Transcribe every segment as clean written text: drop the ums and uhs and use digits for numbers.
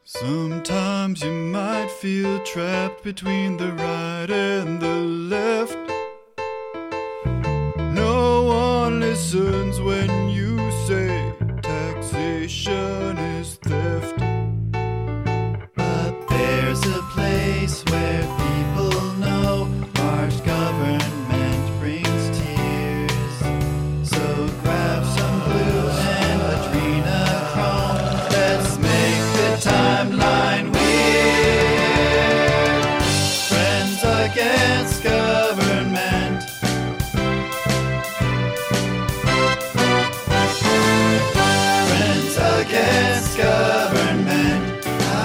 Sometimes you might feel trapped between the right and the left. No one listens when you say taxation is theft. But there's a place where people know harsh government brings tears. So grab some blue and adrenochrome. Let's make the timeline weird. Friends against government. Friends against government.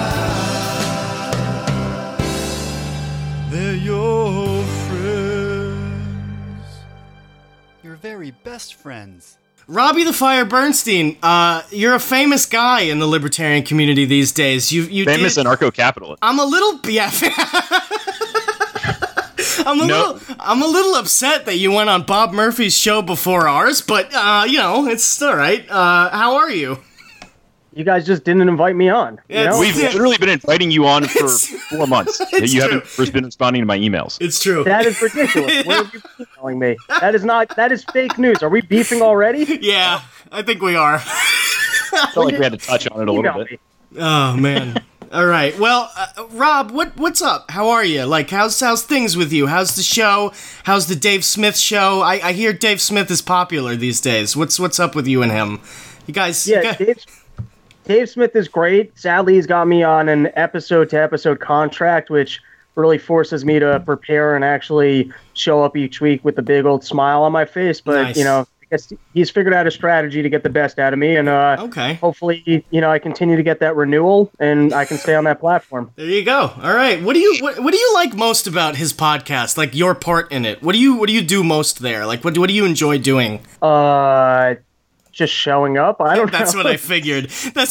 They're your friends. Your very best friends. Robbie the Fire Bernstein, you're a famous guy in the libertarian community these days. You famous anarcho-capitalist. I'm a little I'm a little upset that you went on Bob Murphy's show before ours, but it's all right. How are you? You guys just didn't invite me on. We've literally been inviting you on for 4 months. You haven't first been responding to my emails. It's true. That is ridiculous. What are you telling me? That is fake news. Are we beefing already? Yeah, I think we are. I felt like we had to touch on it a little bit. Oh, man. All right. Well, Rob, what's up? How are you? Like, how's things with you? How's the show? How's the Dave Smith show? I hear Dave Smith is popular these days. What's up with you and him? You guys... Yeah, Dave Smith is great. Sadly, he's got me on an episode-to-episode contract, which really forces me to prepare and actually show up each week with a big old smile on my face. But, nice. I guess he's figured out a strategy to get the best out of me. And okay. Hopefully, I continue to get that renewal and I can stay on that platform. There you go. All right. What do you like most about his podcast? Like, your part in it? What do you do most there? Like, what do you enjoy doing? Just showing up. I don't know. That's what I figured.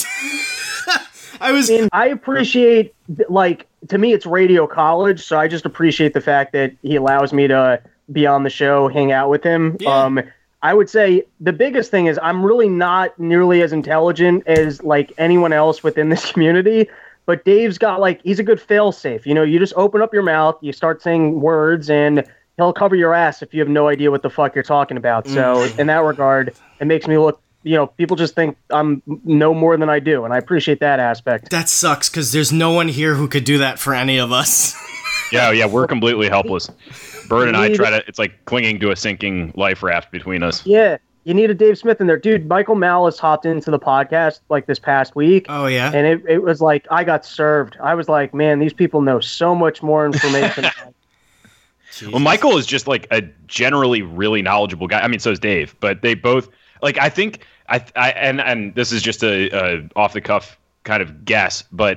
I appreciate, to me, it's radio college, so I just appreciate the fact that he allows me to be on the show, hang out with him. Yeah. I would say the biggest thing is I'm really not nearly as intelligent as, anyone else within this community, but Dave's got, he's a good fail-safe. You just open up your mouth, you start saying words, and he'll cover your ass if you have no idea what the fuck you're talking about. So in that regard, it makes me look, people just think I'm know more than I do, and I appreciate that aspect. That sucks, because there's no one here who could do that for any of us. Yeah, we're completely helpless. Bird and I it's like clinging to a sinking life raft between us. Yeah, you need a Dave Smith in there. Dude, Michael Malice hopped into the podcast, this past week. Oh, yeah? And it was like, I got served. I was like, man, these people know so much more information. Well, Michael is just a generally really knowledgeable guy. I mean, so is Dave, but they both I think and this is just a off the cuff kind of guess, but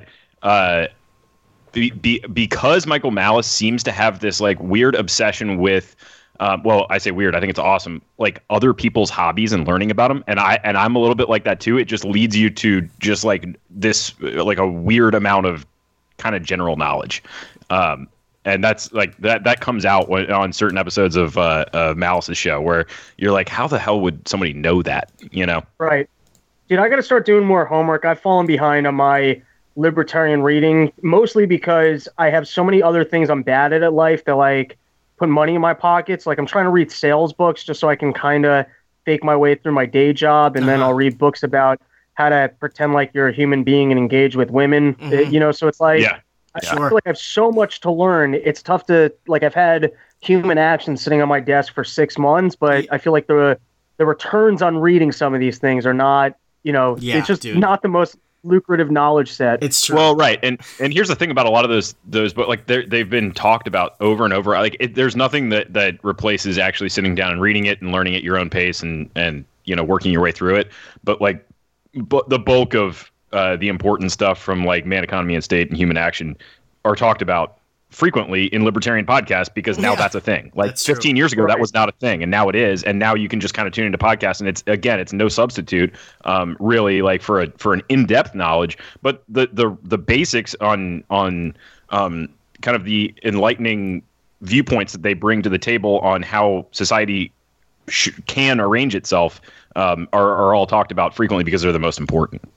because Michael Malice seems to have this weird obsession with I say weird, I think it's awesome, other people's hobbies and learning about them, and I'm a little bit like that too. It just leads you to just this a weird amount of kind of general knowledge. And that's that comes out on certain episodes of Malice's show where you're like, how the hell would somebody know that? Right. Dude, I got to start doing more homework. I've fallen behind on my libertarian reading, mostly because I have so many other things I'm bad at life that put money in my pockets. I'm trying to read sales books just so I can kind of fake my way through my day job, and then I'll read books about how to pretend like you're a human being and engage with women. So it's yeah. I feel like I have so much to learn. It's tough to I've had Human Action sitting on my desk for 6 months, but I feel like the returns on reading some of these things are not, it's just not the most lucrative knowledge set. It's true. Well, right, and here's the thing about a lot of those, but they've been talked about over and over. There's nothing that replaces actually sitting down and reading it and learning at your own pace and working your way through it. But the bulk of the important stuff from Man, Economy, and State and Human Action are talked about frequently in libertarian podcasts because now that's a thing. 15 years ago, that was not a thing, and now it is. And now you can just kind of tune into podcasts, and it's no substitute, really, for an in-depth knowledge. But the basics on kind of the enlightening viewpoints that they bring to the table on how society can arrange itself are all talked about frequently because they're the most important.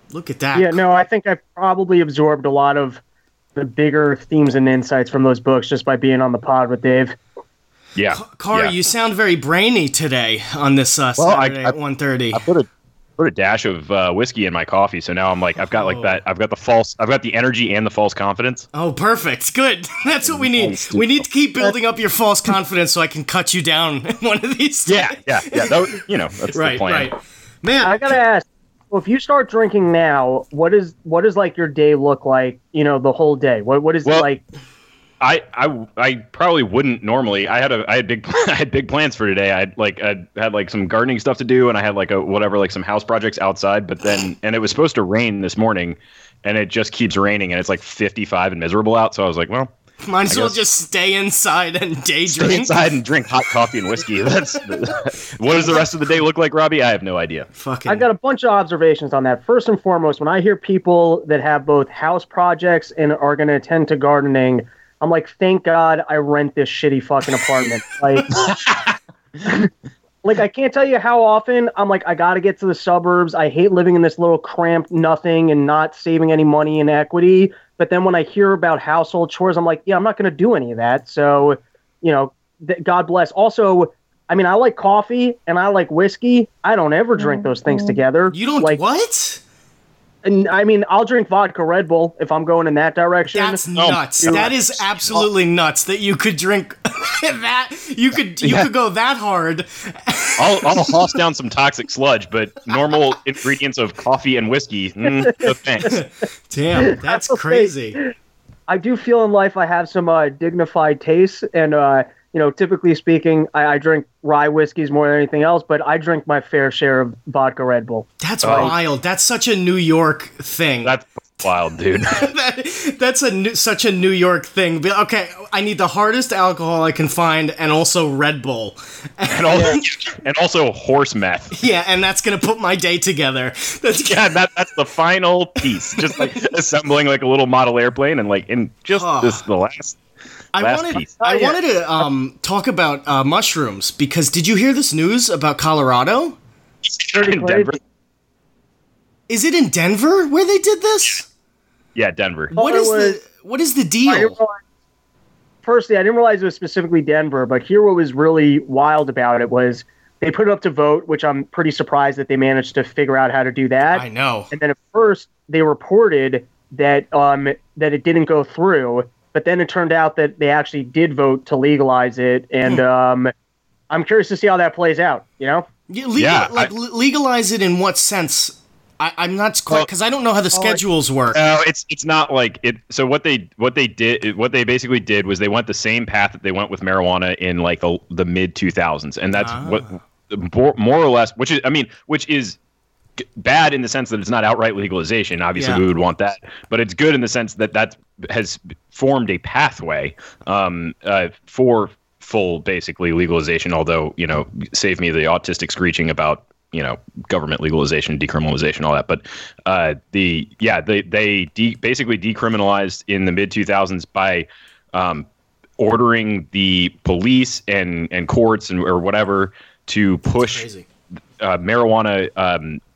Look at that. Yeah, no, I think I probably absorbed a lot of the bigger themes and insights from those books just by being on the pod with Dave. Yeah. Car, yeah. you sound very brainy today on this Saturday at 1:30. I put a dash of whiskey in my coffee, so now I'm like, I've got like that. I've got the energy and the false confidence. Oh, perfect. Good. That's what we need. We need to keep building up your false confidence so I can cut you down one of these days. Yeah. That's the plan. Right. Man, I gotta ask, well, if you start drinking now, what is like your day look like? The whole day. What is it like? I probably wouldn't normally. I had big plans for today. I had like some gardening stuff to do, and I had like some house projects outside. But then, and it was supposed to rain this morning, and it just keeps raining, and it's like 55 and miserable out. So I was like, well, might as well just stay inside and day stay drink. inside and drink hot coffee and whiskey. What does the rest of the day look like, Robbie? I have no idea. I got a bunch of observations on that. First and foremost, when I hear people that have both house projects and are going to attend to gardening, I'm like, thank God I rent this shitty fucking apartment. Like, I can't tell you how often I'm like, I got to get to the suburbs. I hate living in this little cramped nothing and not saving any money in equity. But then when I hear about household chores, I'm like, yeah, I'm not going to do any of that. So, God bless. Also, I mean, I like coffee and I like whiskey. I don't ever drink those things together. You don't what? And I mean, I'll drink vodka Red Bull if I'm going in that direction. That's nuts. That is absolutely nuts that you could drink that. You could go that hard. I'll hoss down some toxic sludge, but normal ingredients of coffee and whiskey, no thanks. Damn, that's crazy. I do feel in life I have some dignified tastes, and typically speaking, I drink rye whiskeys more than anything else, but I drink my fair share of vodka Red Bull. That's wild. That's such a New York thing. That's wild, dude. That's such a New York thing. But, okay, I need the hardest alcohol I can find, and also Red Bull. And also horse meth. Yeah, and that's going to put my day together. That's the final piece. Just like assembling like a little model airplane, and like in just the last... I wanted to talk about mushrooms, because did you hear this news about Colorado? In Denver. Is it in Denver where they did this? Yeah, Denver. What is the deal? Firstly, I didn't realize it was specifically Denver, but here what was really wild about it was they put it up to vote, which I'm pretty surprised that they managed to figure out how to do that. I know. And then at first they reported that it didn't go through. But then it turned out that they actually did vote to legalize it, and I'm curious to see how that plays out. Legalize it in what sense? I'm not quite, because I don't know how the schedules work. It's not like it. So what they basically did was they went the same path that they went with marijuana in like the mid 2000s, and that's what more or less, which is bad in the sense that it's not outright legalization. Obviously, we would want that, but it's good in the sense that has formed a pathway for full, basically legalization. Although, save me the autistic screeching about government legalization, decriminalization, all that. But they basically decriminalized in the mid 2000s by ordering the police and courts or whatever to push marijuana.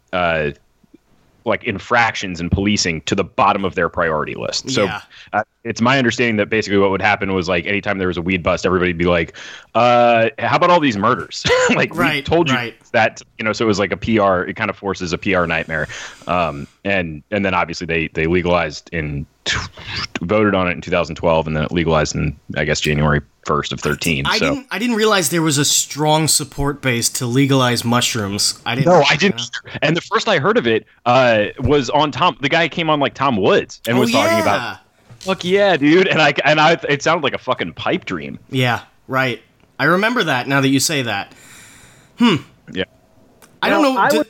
Like infractions and policing to the bottom of their priority list. So it's my understanding that basically what would happen was like anytime there was a weed bust, everybody'd be like, how about all these murders? We told you that, so it was like a PR, it kind of forces a PR nightmare. And then obviously they legalized voted on it in 2012, and then it legalized in, I guess, January 1st of 13. I didn't realize there was a strong support base to legalize mushrooms. I didn't. And the first I heard of it was on the guy came on like Tom Woods and was talking about, fuck yeah, dude. And I it sounded like a fucking pipe dream. Yeah, right. I remember that now that you say that. Yeah. I don't know.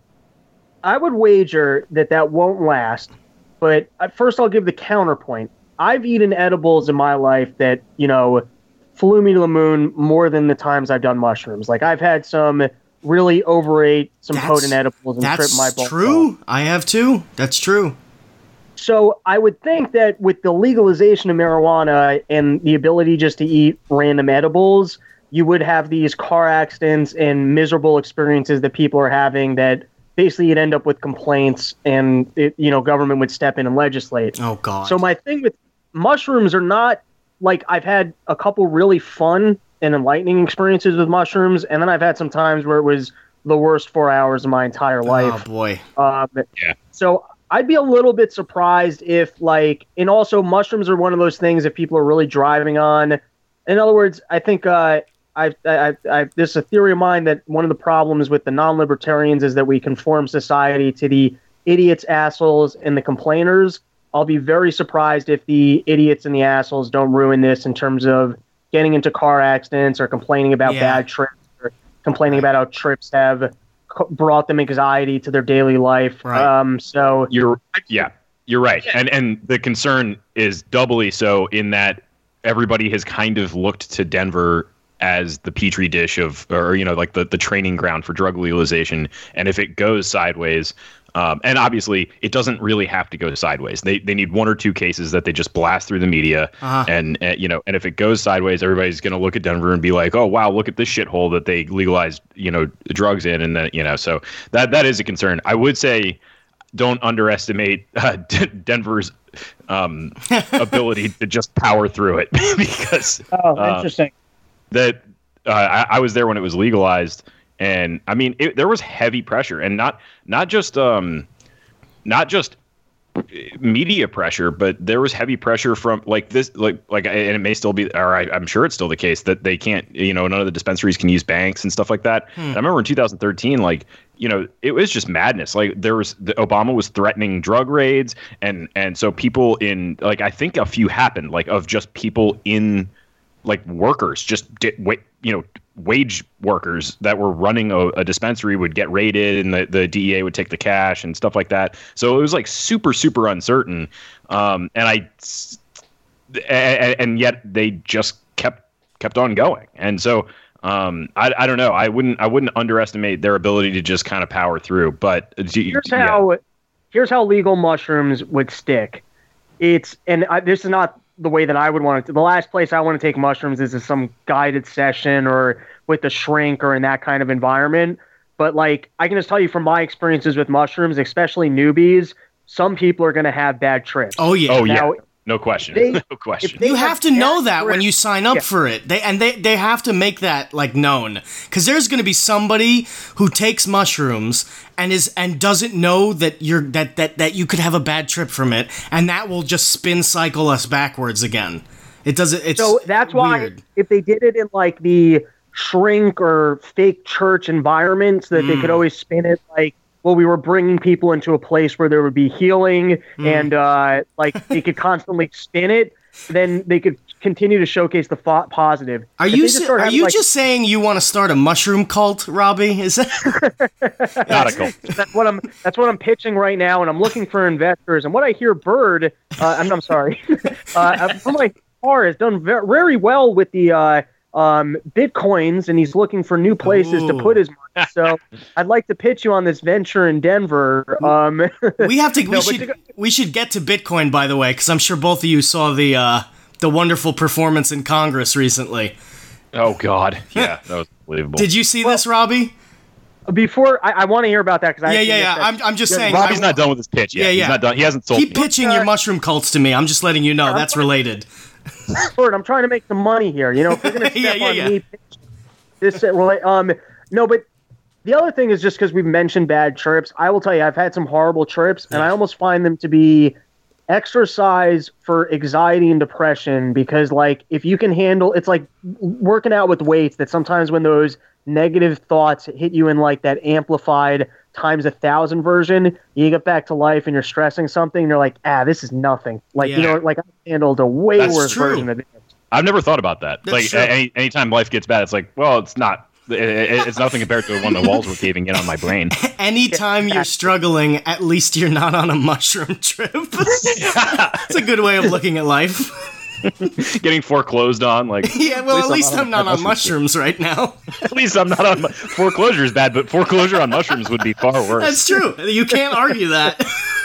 I would wager that won't last. But first, I'll give the counterpoint. I've eaten edibles in my life that, flew me to the moon more than the times I've done mushrooms. Like, I've had some really overate some potent edibles and tripped my balls. That's true. I have too. That's true. So I would think that with the legalization of marijuana and the ability just to eat random edibles, you would have these car accidents and miserable experiences that people are having that basically you'd end up with complaints, and government would step in and legislate. Oh God. So my thing with mushrooms are not like, I've had a couple really fun and enlightening experiences with mushrooms, and then I've had some times where it was the worst 4 hours of my entire life. Oh boy. Yeah. So I'd be a little bit surprised if and also mushrooms are one of those things that people are really driving on. In other words, I think this is a theory of mine that one of the problems with the non-libertarians is that we conform society to the idiots, assholes, and the complainers. I'll be very surprised if the idiots and the assholes don't ruin this in terms of getting into car accidents or complaining about bad trips or complaining about how trips have brought them anxiety to their daily life. Right. So you're right. And the concern is doubly so in that everybody has kind of looked to Denver as the petri dish like the training ground for drug legalization. And if it goes sideways, and obviously it doesn't really have to go sideways. They need one or two cases that they just blast through the media. And if it goes sideways, everybody's going to look at Denver and be like, oh, wow, look at this shithole that they legalized, drugs in. And then, so that is a concern. I would say don't underestimate Denver's ability to just power through it because interesting. That I was there when it was legalized, and I mean there was heavy pressure, and not just media pressure, but there was heavy pressure from and it may still be, or I'm sure it's still the case that they can't, none of the dispensaries can use banks and stuff like that. I remember in 2013, it was just madness. Like Obama was threatening drug raids, and so people in I think a few happened of just people in workers, just wage workers that were running a dispensary would get raided, and the DEA would take the cash and stuff like that. So it was super, super uncertain. And yet they just kept on going. And so I don't know. I wouldn't underestimate their ability to just kind of power through. But here's how legal mushrooms would stick. This is not the way that I would want it to. The last place I want to take mushrooms is in some guided session or with a shrink or in that kind of environment. But I can just tell you from my experiences with mushrooms, especially newbies, some people are going to have bad trips. Oh yeah. Oh yeah. No question. No question. You have to know that when you sign up for it. They have to make that known, because there's going to be somebody who takes mushrooms and doesn't know that you could have a bad trip from it, and that will just spin cycle us backwards again. So that's why weird. If they did it in the shrink or fake church environment, so that they could always spin it we were bringing people into a place where there would be healing, and they could constantly spin it, then they could continue to showcase the positive. Are you just saying you want to start a mushroom cult, Robbie? Is that not a cult? That's what I'm pitching right now, and I'm looking for investors. And what I hear, Bird, I'm sorry, from my car has done very well with the Bitcoins, and he's looking for new places to put his money. So I'd like to pitch you on this venture in Denver. We should get to Bitcoin, by the way, because I'm sure both of you saw the wonderful performance in Congress recently. Oh God, yeah, that was unbelievable. Did you see this, Robbie? Before I want to hear about that, because I'm just saying. Robbie's not done with his pitch yet. He's not done. He hasn't sold. Keep pitching your mushroom cults to me. I'm just letting you know that's related. Bird, I'm trying to make some money here. If you're going to step on me, this no, but the other thing is just because we've mentioned bad trips. I will tell you, I've had some horrible trips, and I almost find them to be exercise for anxiety and depression, because if you can handle, it's like working out with weights, that sometimes when those negative thoughts hit you in that amplified times 1,000 version, you get back to life and you're stressing something, and you're like, this is nothing. I handled a way worse version of it. I've never thought about that. Anytime life gets bad, it's it's not. It's nothing compared to when the walls were caving in on my brain. Anytime you're struggling, at least you're not on a mushroom trip. It's a good way of looking at life. Getting foreclosed on, at least I'm not on mushrooms right now. At least I'm not on foreclosure is bad, but foreclosure on mushrooms would be far worse. That's true. You can't argue that.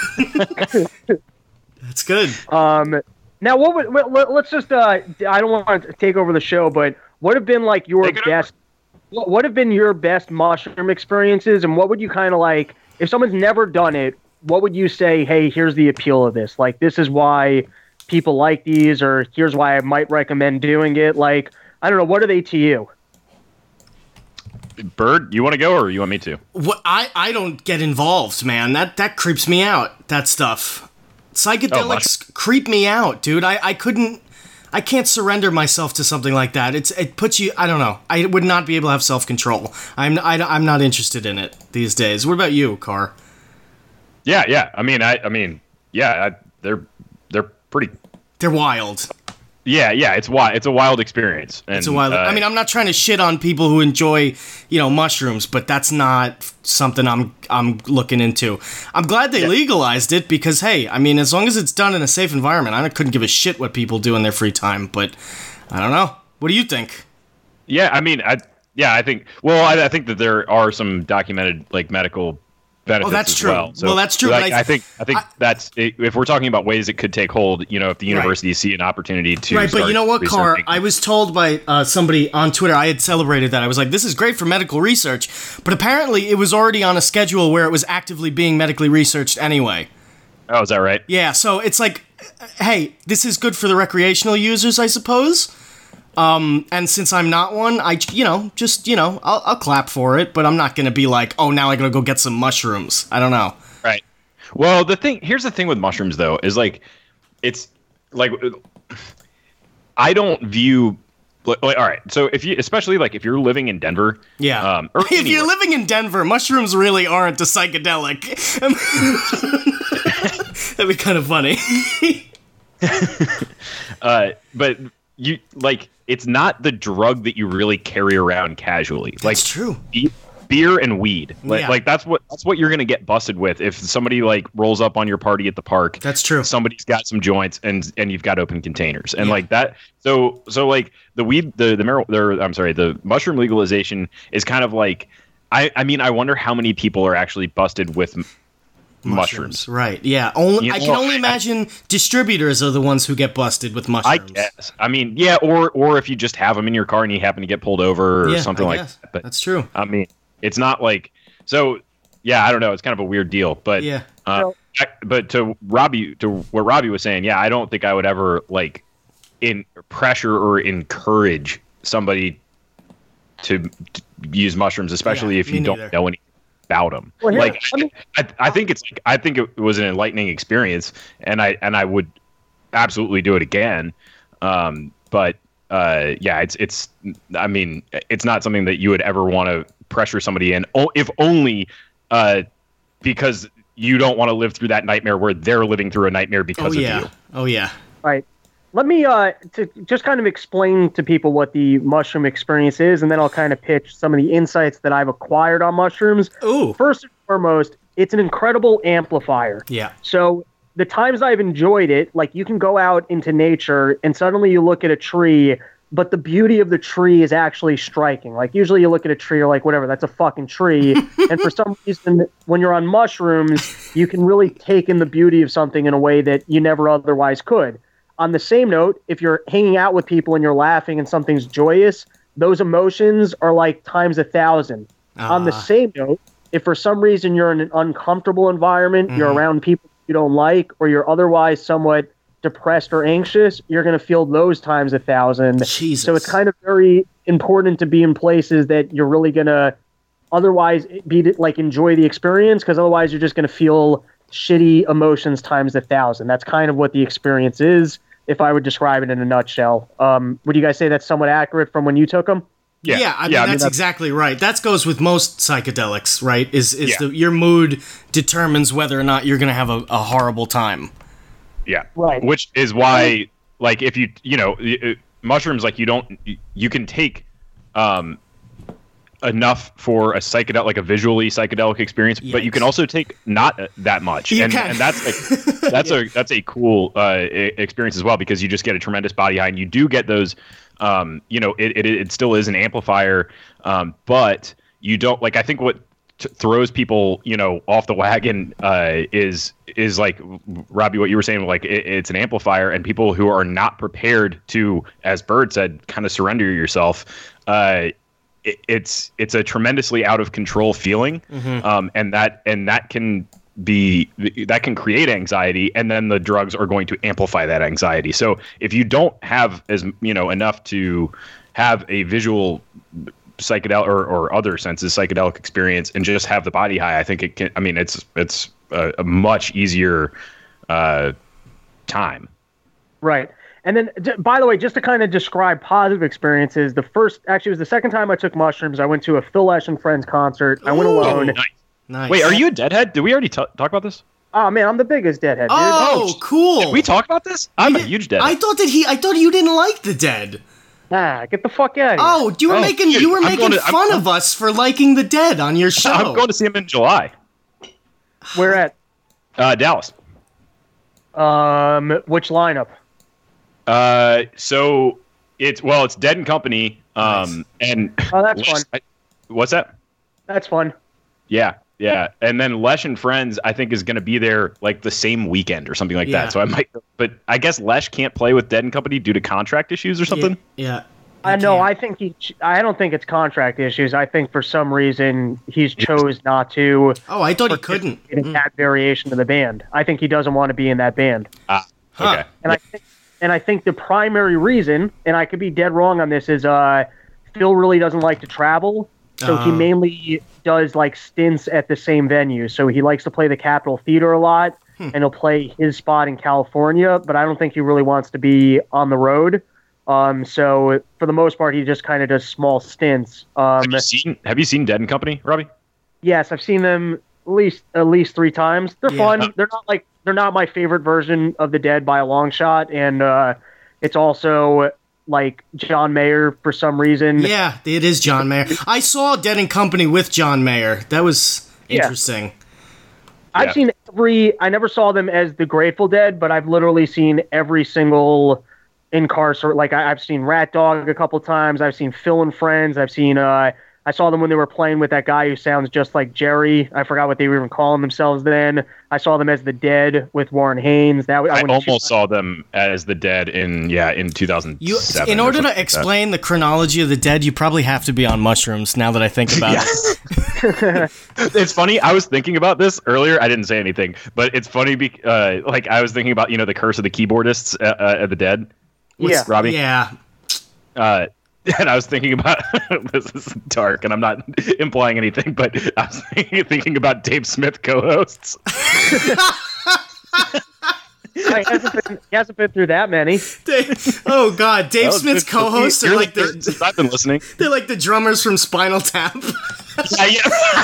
That's good. Now, let's just I don't want to take over the show, but what have been your best? What have been your best mushroom experiences, and what would you kind of if someone's never done it, what would you say? Hey, here's the appeal of this. Like, this is why people like these, or here's why I might recommend doing it. Like, I don't know. What are they to you? Bird, you want to go or you want me to? What I don't get involved, man. That creeps me out. That stuff. Psychedelics creep me out, dude. I can't surrender myself to something like that. It puts you. I don't know. I would not be able to have self-control. I'm not interested in it these days. What about you, Carr? Yeah. I mean, they're pretty. They're wild. Yeah. It's wild. It's a wild experience. And, It's a wild. I mean, I'm not trying to shit on people who enjoy, mushrooms, but that's not something I'm looking into. I'm glad they legalized it because, hey, I mean, as long as it's done in a safe environment, I couldn't give a shit what people do in their free time. But I don't know. What do you think? Yeah, I mean, I think. Well, I think that there are some documented medical benefits. Oh, that's as true. Well, Well, that's true, Like, but I think that's if we're talking about ways it could take hold. If the universities see an opportunity to Right, but you know what, Carr? researching- I was told by somebody on Twitter, I had celebrated that. I was like, this is great for medical research, but apparently it was already on a schedule where it was actively being medically researched anyway. Oh, is that right? Yeah, so it's like, hey, this is good for the recreational users, I suppose. And since I'm not one, I'll clap for it, but I'm not going to be like, oh, now I got to go get some mushrooms. I don't know. Right. Well, here's the thing with mushrooms though, is it's like, I don't view all right. So if you're living in Denver, Yeah. or If you're anywhere. living in Denver, mushrooms really aren't a psychedelic. That'd be kind of funny. But it's not the drug that you really carry around casually. That's true. Beer and weed. Yeah. That's what you're gonna get busted with if somebody rolls up on your party at the park. That's true. Somebody's got some joints and you've got open containers and Yeah. that. So the weed, the mushroom legalization is kind of I mean, I wonder how many people are actually busted with mushrooms. Right, yeah. I can only imagine distributors are the ones who get busted with I mushrooms. guess. I mean, yeah, or if you just have them in your car and you happen to get pulled over or something I like guess. that. But That's true. I mean, it's not so. Yeah, I don't know. It's kind of a weird deal, but Yeah. but to what Robbie was saying, yeah, I don't think I would ever in pressure or encourage somebody to use mushrooms, especially Yeah, if you me don't neither. know anything about them. Well, here, I think it was an enlightening experience, and I would absolutely do it again. But it's I mean, it's not something that you would ever want to pressure somebody in, if only because you don't want to live through that nightmare where they're living through a nightmare because of you. Oh yeah. Right. Let me to just kind of explain to people what the mushroom experience is, and then I'll kind of pitch some of the insights that I've acquired on mushrooms. Ooh. First and foremost, it's an incredible amplifier. Yeah. So the times I've enjoyed it, you can go out into nature and suddenly you look at a tree, but the beauty of the tree is actually striking. Usually you look at a tree, you're like, whatever, that's a fucking tree. And for some reason, when you're on mushrooms, you can really take in the beauty of something in a way that you never otherwise could. On the same note, if you're hanging out with people and you're laughing and something's joyous, those emotions are times 1,000. On the same note, if for some reason you're in an uncomfortable environment, you're around people you don't like, or you're otherwise somewhat depressed or anxious, you're going to feel those times 1,000. Jesus. So it's kind of very important to be in places that you're really going to otherwise enjoy the experience, because otherwise you're just going to feel shitty emotions times 1,000. That's kind of what the experience is, if I would describe it in a nutshell. Would you guys say that's somewhat accurate from when you took them? Yeah, I mean, that's exactly right. That goes with most psychedelics, right? Your mood determines whether or not you're going to have a horrible time. Yeah. Right. Which is why, if mushrooms, you can take enough for a psychedelic, a visually psychedelic experience, but you can also take not that much, and that's a cool experience as well, because you just get a tremendous body high, and you do get those. It still is an amplifier, but you don't I think what throws people off the wagon is Robbie, what you were saying, it's an amplifier, and people who are not prepared to, as Bird said, kind of surrender yourself. it's a tremendously out of control feeling, and that can create anxiety, and then the drugs are going to amplify that anxiety. So if you don't have enough to have a visual psychedelic or other senses psychedelic experience and just have the body high, I think it can. I mean, it's a much easier time. Right. And then, by the way, just to kind of describe positive experiences, it was the second time I took mushrooms. I went to a Phil Lesh and Friends concert. I went alone. Nice. Wait, are you a Deadhead? Did we already talk about this? Oh man, I'm the biggest Deadhead, dude. Oh, cool. Did we talk about this? I'm a huge Deadhead. I thought you didn't like the Dead. Nah, get the fuck out of here. Oh, you were making fun of us for liking the Dead on your show. I'm going to see him in July. Where at? Dallas. Which lineup? So it's Dead and Company. Nice. And oh, that's fun. What's that? That's fun. Yeah. And then Lesh and Friends, I think, is going to be there like the same weekend or something like that. So I might, but I guess Lesh can't play with Dead and Company due to contract issues or something. Yeah. No, I think I don't think it's contract issues. I think for some reason he's chose not to. Oh, I thought he couldn't. In that variation of the band, I think he doesn't want to be in that band. Okay. And I think the primary reason, and I could be dead wrong on this, is Phil really doesn't like to travel, so he mainly does like stints at the same venue. So he likes to play the Capitol Theater a lot, and he'll play his spot in California. But I don't think he really wants to be on the road. So for the most part, he just kind of does small stints. Have you seen Dead and Company, Robbie? Yes, I've seen them at least 3 times. They're fun. They're not my favorite version of the Dead by a long shot, and it's also like John Mayer for some reason. Yeah, it is John Mayer. I saw Dead and Company with John Mayer. That was interesting. I've seen I never saw them as the Grateful Dead, but I've literally seen every single like I've seen Rat Dog a couple times. I've seen Phil and Friends. I've seen I saw them when they were playing with that guy who sounds just like Jerry. I forgot what they were even calling themselves then. I saw them as the Dead with Warren Haynes. I almost saw them as the Dead in 2007. In order to explain the chronology of the Dead, you probably have to be on mushrooms. Now that I think about it, it's funny. I was thinking about this earlier. I didn't say anything, but it's funny. Like I was thinking about the curse of the keyboardists at the Dead. Robbie. Yeah. And I was thinking about this is dark, and I'm not implying anything, but I was thinking about Dave Smith co-hosts. He hasn't been through that many. Oh God, Dave Smith's co-hosts are like I've been listening. They're like the drummers from Spinal Tap. Yeah.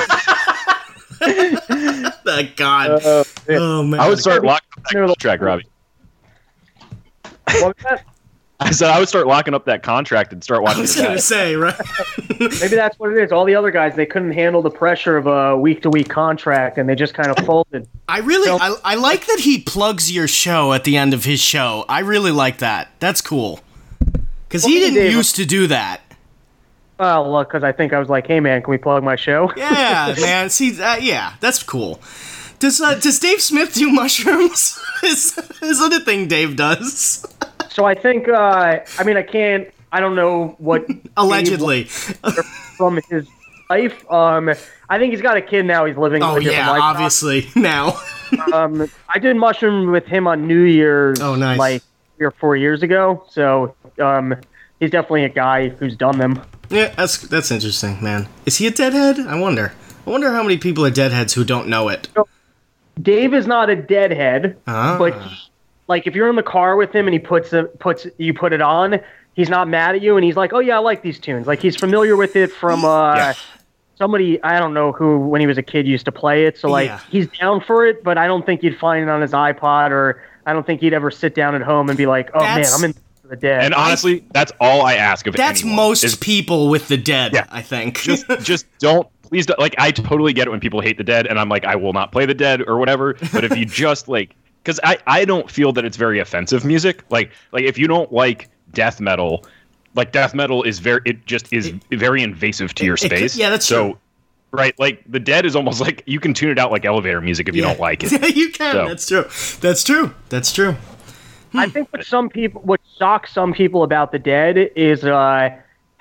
God. Oh man. I would start locking up that contract, Robbie. What was that? I said I would start locking up that contract and start watching. I was going to say, right? Maybe that's what it is. All the other guys, they couldn't handle the pressure of a week-to-week contract, and they just kind of folded. I like that he plugs your show at the end of his show. I really like that. That's cool. Because he didn't used to do that. Oh, look, because I think I was like, hey, man, can we plug my show? Yeah, man. See, that's cool. Does Dave Smith do mushrooms? Is that a thing Dave does? So I think, I don't know what... Allegedly. From his life. I think he's got a kid now. He's living a different life. Obviously, now. I did mushroom with him on New Year's, nice. like 3 or 4 years ago. So he's definitely a guy who's done them. Yeah, that's interesting, man. Is he a deadhead? I wonder how many people are deadheads who don't know it. So, Dave is not a deadhead, but like if you're in the car with him and he put it on, he's not mad at you and he's like, oh yeah, I like these tunes. Like he's familiar with it from somebody, I don't know who, when he was a kid used to play it. So like he's down for it, but I don't think you'd find it on his iPod, or I don't think he'd ever sit down at home and be like, oh man, I'm in the Dead. And honestly, that's all I ask of anyone. That's most people with the Dead, I think. Just don't. Please don't. Like, I totally get it when people hate the Dead, and I'm like, I will not play the Dead or whatever. But if you just like, because I don't feel that it's very offensive music. Like if you don't like death metal, like death metal is very invasive to your space. Yeah, that's true. Right, like the Dead is almost like you can tune it out like elevator music if you don't like it. Yeah, you can. So. That's true. I think what shocks some people about the Dead is how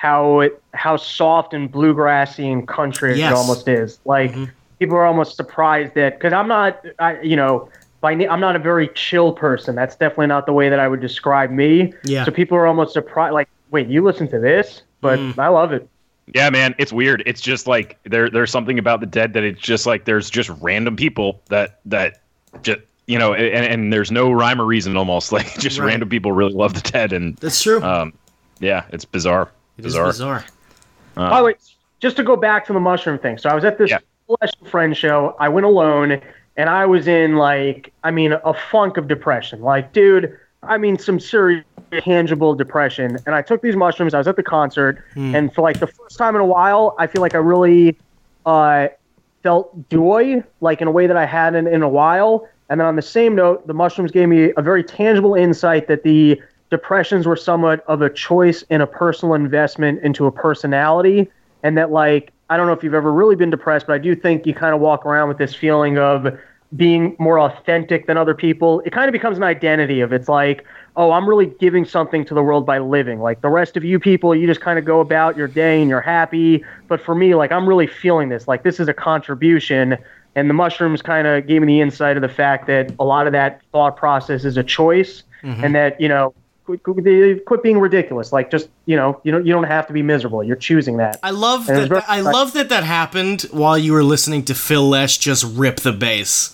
how soft and bluegrassy and country Yes. it almost is. Like people are almost surprised that because I'm not, I'm not a very chill person. That's definitely not the way that I would describe me. Yeah. So people are almost surprised. Like, wait, you listen to this? But I love it. Yeah, man, it's weird. It's just like there's something about the Dead that it's just like there's just random people that just and there's no rhyme or reason almost like just Right. random people really love the Dead and That's true. yeah, it's bizarre. It is bizarre. By the way, just to go back to the mushroom thing. So I was at this friend show. I went alone, and I was in a funk of depression. Like, dude, some serious tangible depression. And I took these mushrooms. I was at the concert, and for like the first time in a while, I feel like I really felt joy, like in a way that I hadn't in a while. And then on the same note, the mushrooms gave me a very tangible insight that the depressions were somewhat of a choice and a personal investment into a personality. And that, like, I don't know if you've ever really been depressed, but I do think you kind of walk around with this feeling of being more authentic than other people. It kind of becomes an identity of it's like, oh, I'm really giving something to the world by living. Like the rest of you people, you just kind of go about your day and you're happy. But for me, like, I'm really feeling this. Like, this is a contribution. And the mushrooms kind of gave me the insight of the fact that a lot of that thought process is a choice, and that, quit being ridiculous. Like, just, you don't have to be miserable. You're choosing that. I love that. I love that happened while you were listening to Phil Lesh just rip the bass.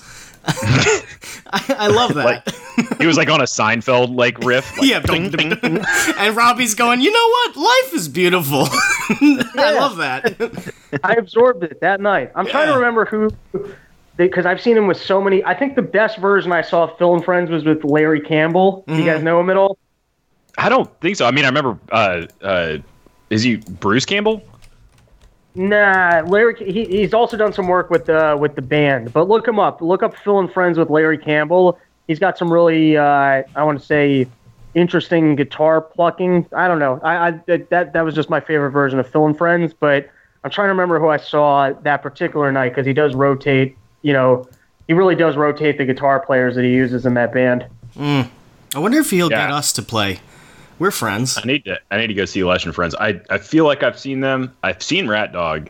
I love that. Like, he was like on a Seinfeld like riff. Like, Yeah, ding, ding, ding. and Robbie's going, you know what? Life is beautiful. I love that. I absorbed it that night. I'm trying to remember who, because I've seen him with so many. I think the best version I saw of Phil and Friends was with Larry Campbell. Do you guys know him at all? I don't think so. I mean, I remember. Is he Bruce Campbell? Nah, Larry. He's also done some work with the band. But look him up. Look up Phil and Friends with Larry Campbell. He's got some really, I want to say, interesting guitar plucking. I don't know. That was just my favorite version of Phil and Friends. But I'm trying to remember who I saw that particular night because he does rotate. He really does rotate the guitar players that he uses in that band. I wonder if he'll get us to play. We're friends. I need to go see Lesh and Friends. I feel like I've seen them. I've seen Rat Dog.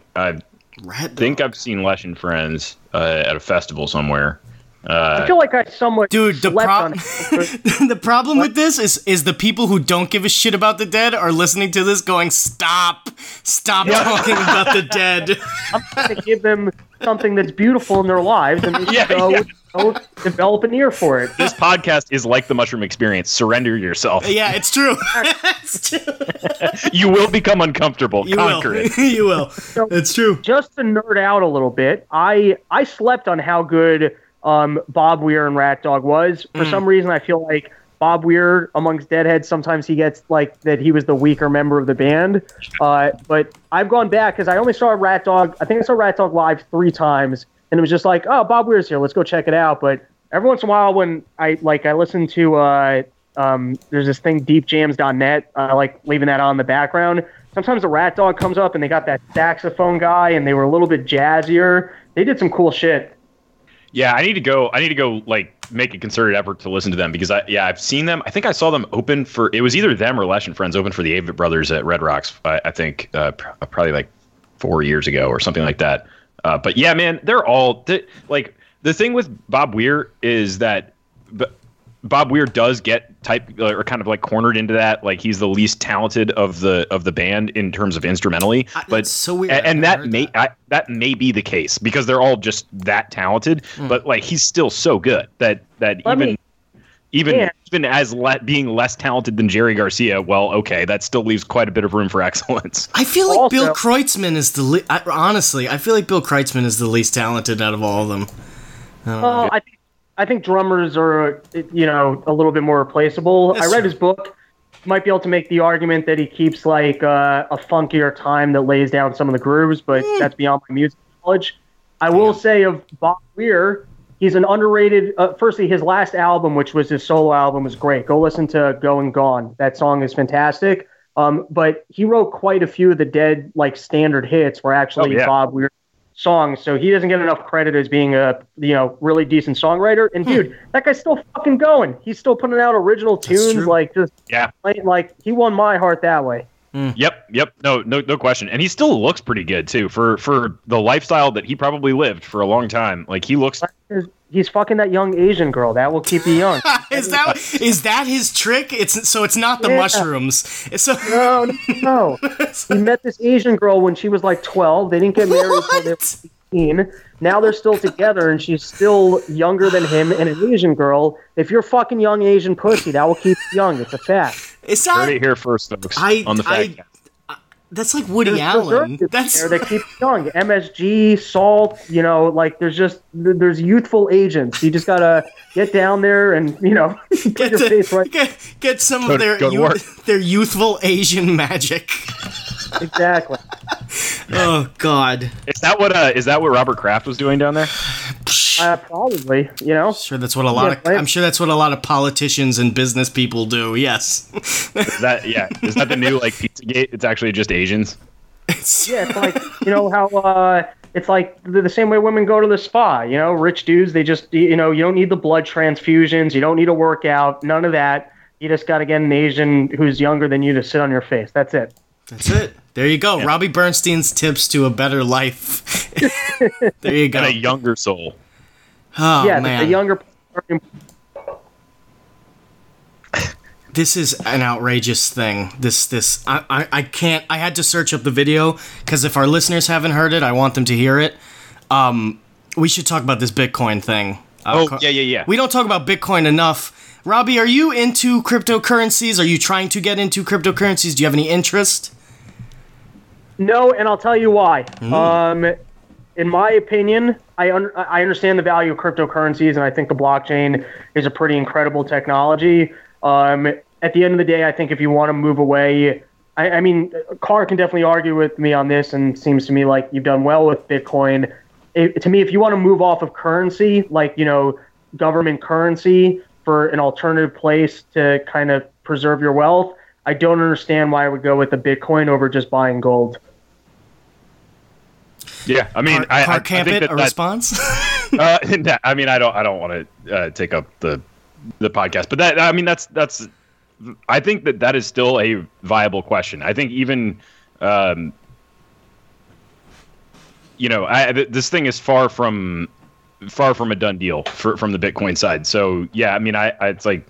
Think I've seen Lesh and Friends at a festival somewhere. I feel like I somewhat Dude, slept on it. the problem with this is the people who don't give a shit about the Dead are listening to this going, stop talking about the Dead. I'm trying to give them something that's beautiful in their lives, and they should go develop an ear for it. This podcast is like the Mushroom Experience. Surrender yourself. Yeah, it's true. It's true. You will become uncomfortable. Conquer it. You will. It's true. Just to nerd out a little bit, I slept on how good Bob Weir and Rat Dog was. For some reason, I feel like Bob Weir, amongst Deadheads, sometimes he gets like that he was the weaker member of the band. But I've gone back because I only saw Rat Dog. I think I saw Rat Dog live 3 times, and it was just like, oh, Bob Weir's here. Let's go check it out. But every once in a while, when I listen to there's this thing deepjams.net, I like leaving that on in the background. Sometimes the Rat Dog comes up, and they got that saxophone guy, and they were a little bit jazzier. They did some cool shit. Yeah, I need to go. Like make a concerted effort to listen to them because I've seen them. I think I saw them open for. It was either them or Lesh and Friends open for the Avett Brothers at Red Rocks. I think probably like 4 years ago or something like that. But yeah, man, they're all like the thing with Bob Weir is that Bob Weir does get or kind of like cornered into that. Like he's the least talented of the band in terms of instrumentally. But so weird. And that may be the case because they're all just that talented. But like he's still so good that even as being less talented than Jerry Garcia, well, okay, that still leaves quite a bit of room for excellence. I feel like Bill Kreutzmann is honestly, I feel like Bill Kreutzmann is the least talented out of all of them. I think drummers are, a little bit more replaceable. I read his book. Might be able to make the argument that he keeps like a funkier time that lays down some of the grooves, but that's beyond my music knowledge. I will say of Bob Weir, he's an underrated. Firstly, his last album, which was his solo album, was great. Go listen to "Going Gone." That song is fantastic. But he wrote quite a few of the Dead like standard hits were actually Bob Weir songs, so he doesn't get enough credit as being a really decent songwriter. And dude, that guy's still fucking going. He's still putting out original tunes. Like just like he won my heart that way. Yep. No question. And he still looks pretty good too for the lifestyle that he probably lived for a long time. Like he looks. He's fucking that young Asian girl. That will keep you young. Is that his trick? It's not the mushrooms. So No. He met this Asian girl when she was like 12. They didn't get married until they were 18. Now they're still together, and she's still younger than him and an Asian girl. If you're fucking young Asian pussy, that will keep you young. It's a fact. It's not. Heard it here first, folks. On the fact. That's like Woody Allen. That's they keep you young. MSG, salt. Like there's youthful agents. You just gotta get down there and put your face right. Get some of their youthful Asian magic. Exactly. Oh God. Is that what Robert Kraft was doing down there? Probably. Sure, that's what I'm sure that's what a lot of politicians and business people do. Yes. Is that the new like Pizzagate? It's actually just Asians. Yeah, it's like how it's like the same way women go to the spa. Rich dudes, they just you don't need the blood transfusions, you don't need a workout, none of that. You just got to get an Asian who's younger than you to sit on your face. That's it. That's it. There you go. Yeah. Robbie Bernstein's tips to a better life. There you go. And a younger soul. Oh, yeah, man. The younger. This is an outrageous thing. I can't. I had to search up the video because if our listeners haven't heard it, I want them to hear it. We should talk about this Bitcoin thing. Yeah. We don't talk about Bitcoin enough. Robbie, are you into cryptocurrencies? Are you trying to get into cryptocurrencies? Do you have any interest? No, and I'll tell you why. In my opinion, I understand the value of cryptocurrencies, and I think the blockchain is a pretty incredible technology. At the end of the day, I think if you want to move away, I mean, Carr can definitely argue with me on this, and it seems to me like you've done well with Bitcoin. To me, if you want to move off of currency, like, government currency for an alternative place to kind of preserve your wealth, I don't understand why I would go with the Bitcoin over just buying gold. Yeah, I mean, I think that response. I mean, I don't want to take up the podcast, but that's. I think that is still a viable question. I think even, this thing is far from a done deal from the Bitcoin side. So yeah, I mean, it's like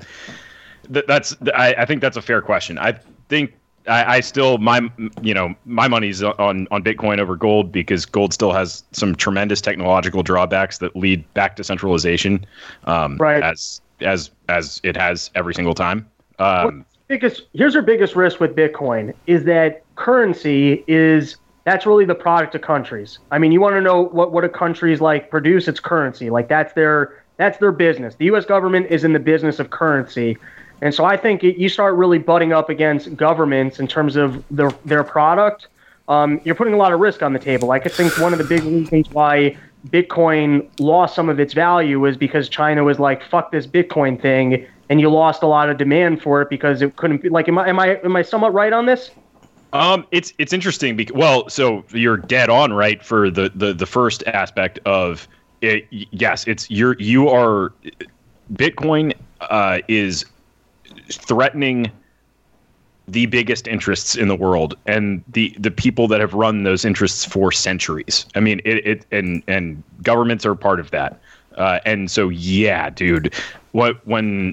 I think that's a fair question. I think. I still my money's on Bitcoin over gold because gold still has some tremendous technological drawbacks that lead back to centralization, right? As it has every single time. Here's our biggest risk with Bitcoin is that currency that's really the product of countries. I mean, you want to know what a country's like produce? It's currency. Like that's their business. The U.S. government is in the business of currency. And so I think you start really butting up against governments in terms of their product. You're putting a lot of risk on the table. I think one of the big reasons why Bitcoin lost some of its value was because China was like, fuck this Bitcoin thing. And you lost a lot of demand for it because it couldn't be like, am I somewhat right on this? It's interesting because, so you're dead on right for the first aspect of it. Yes, you are Bitcoin is threatening the biggest interests in the world and the people that have run those interests for centuries. I mean, and governments are part of that. And so, yeah, dude, when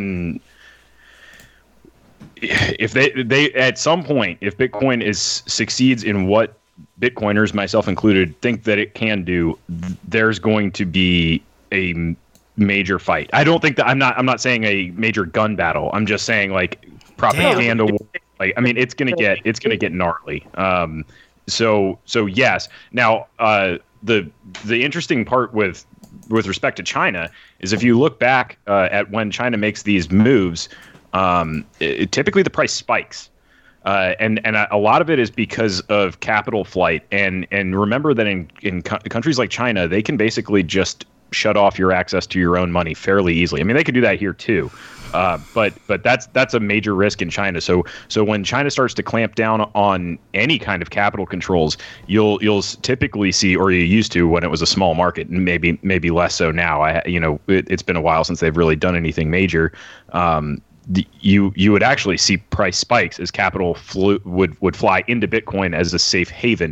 if they at some point, if Bitcoin succeeds in what Bitcoiners, myself included, think that it can do, there's going to be a major fight. I don't think that I'm not saying a major gun battle. I'm just saying like propaganda. Like, I mean, it's gonna get gnarly. So yes. Now, the interesting part with respect to China is if you look back at when China makes these moves, typically the price spikes. And a lot of it is because of capital flight. And remember that in countries like China, they can basically just shut off your access to your own money fairly easily. I mean, they could do that here too, but that's a major risk in China. So when China starts to clamp down on any kind of capital controls, you'll typically see, or you used to when it was a small market, and maybe less so now. It's been a while since they've really done anything major. you would actually see price spikes as capital would fly into Bitcoin as a safe haven.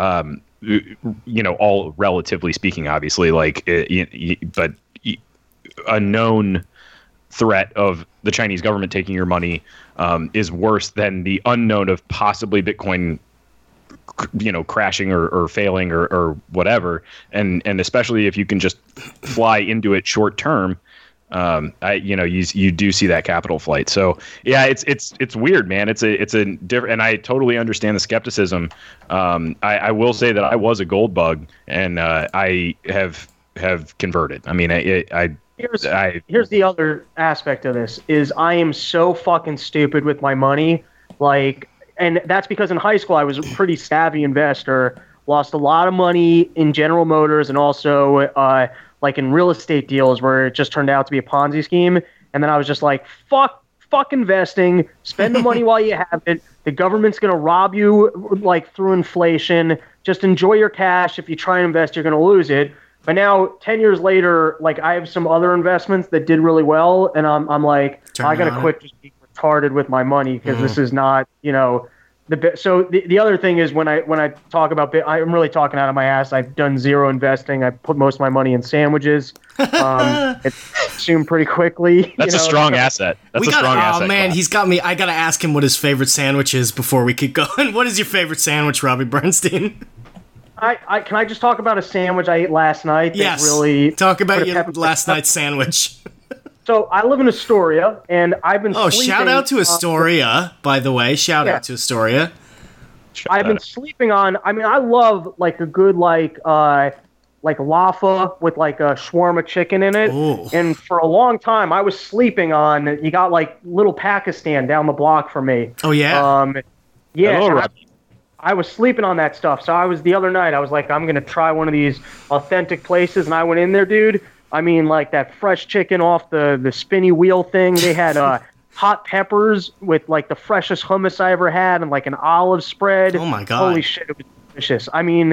All relatively speaking, obviously, but a known threat of the Chinese government taking your money is worse than the unknown of possibly Bitcoin crashing or failing or whatever, and especially if you can just fly into it short term, you do see that capital flight. So yeah, it's weird, man. It's a different, and I totally understand the skepticism. I will say that I was a gold bug, and I have converted. I mean, Here's the other aspect of this is I am so fucking stupid with my money, and that's because in high school I was a pretty savvy investor, lost a lot of money in General Motors and also in real estate deals where it just turned out to be a Ponzi scheme. And then I was just like, fuck investing, spend the money while you have it. The government's going to rob you through inflation. Just enjoy your cash. If you try and invest, you're going to lose it. But now 10 years later, I have some other investments that did really well. And I'm like, I got to quit just being retarded with my money because this is not, So the other thing is when I talk about I'm really talking out of my ass. I've done zero investing. I put most of my money in sandwiches. It's consumed pretty quickly. That's a strong asset. That's a strong asset. Oh man, he's got me. I gotta ask him what his favorite sandwich is before we keep going. What is your favorite sandwich, Robbie Bernstein? Can I just talk about a sandwich I ate last night? Yes. Really talk about your last night's sandwich. So I live in Astoria, and I've been sleeping... shout out to Astoria, by the way. Shout out to Astoria. I've been sleeping on... I mean, I love, a good, laffa with, a shawarma chicken in it. Ooh. And for a long time, I was sleeping on... You got, Little Pakistan down the block from me. Oh, yeah? Yeah. I was sleeping on that stuff. So the other night, I was like, I'm going to try one of these authentic places. And I went in there, dude. I mean, that fresh chicken off the spinny wheel thing. They had hot peppers with, the freshest hummus I ever had and, an olive spread. Oh, my God. Holy shit, it was delicious. I mean,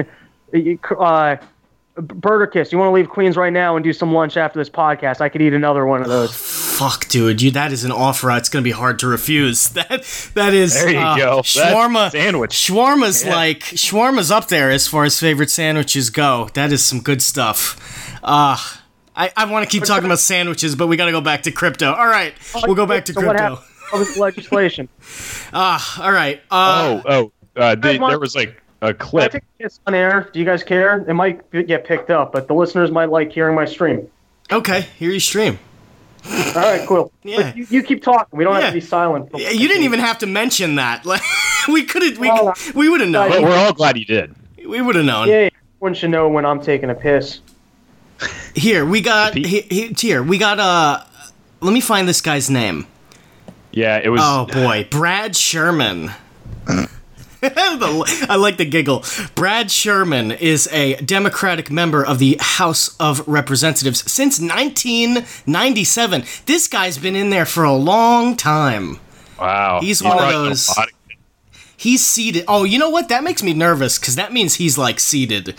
Burger Kiss, you want to leave Queens right now and do some lunch after this podcast? I could eat another one of those. Fuck, dude, that is an offer. It's gonna be hard to refuse. That is. There you go. Shawarma sandwich. Shawarma's up there as far as favorite sandwiches go. That is some good stuff. I want to keep talking about sandwiches, but we got to go back to crypto. All right, we'll go back to crypto. What was legislation? All right. There was a clip. Can I take a kiss on air? Do you guys care? It might get picked up, but the listeners might like hearing my stream. Okay, hear you stream. All right, cool. Yeah. But you keep talking. We don't have to be silent. You didn't even have to mention that. We would have known. But we're all glad you did. We would have known. Yeah, everyone should know when I'm taking a piss. Here we got. Let me find this guy's name. Yeah, it was. Oh boy, Brad Sherman. I like the giggle. Brad Sherman is a Democratic member of the House of Representatives since 1997. This guy's been in there for a long time. Wow. He's one of those. He's seated. Oh, you know what? That makes me nervous because that means he's seated.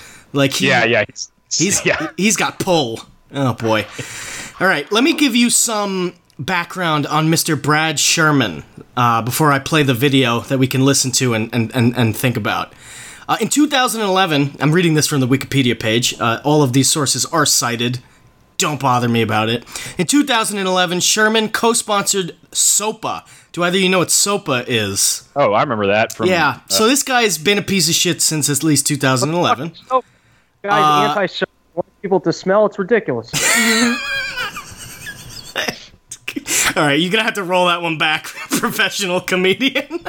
He's got pull. Oh boy. All right, let me give you some background on Mr. Brad Sherman before I play the video that we can listen to and think about. In 2011, I'm reading this from the Wikipedia page. All of these sources are cited. Don't bother me about it. In 2011, Sherman co-sponsored SOPA. Do either of you know what SOPA is? Oh, I remember that. So this guy's been a piece of shit since at least 2011. Guys, anti-SOPA want people to smell. It's ridiculous. All right, you're going to have to roll that one back, professional comedian.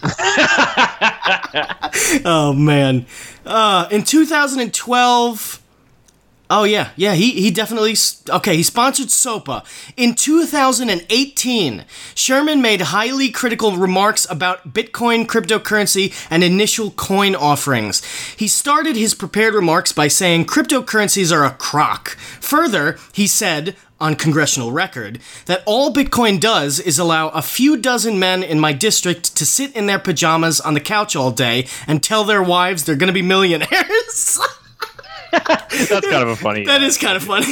Oh, man. In 2012... Oh, yeah, he definitely... Okay, he sponsored SOPA. In 2018, Sherman made highly critical remarks about Bitcoin, cryptocurrency, and initial coin offerings. He started his prepared remarks by saying cryptocurrencies are a crock. Further, he said, on congressional record, that all Bitcoin does is allow a few dozen men in my district to sit in their pajamas on the couch all day and tell their wives they're gonna be millionaires. That's kind of a funny. That is kind of funny.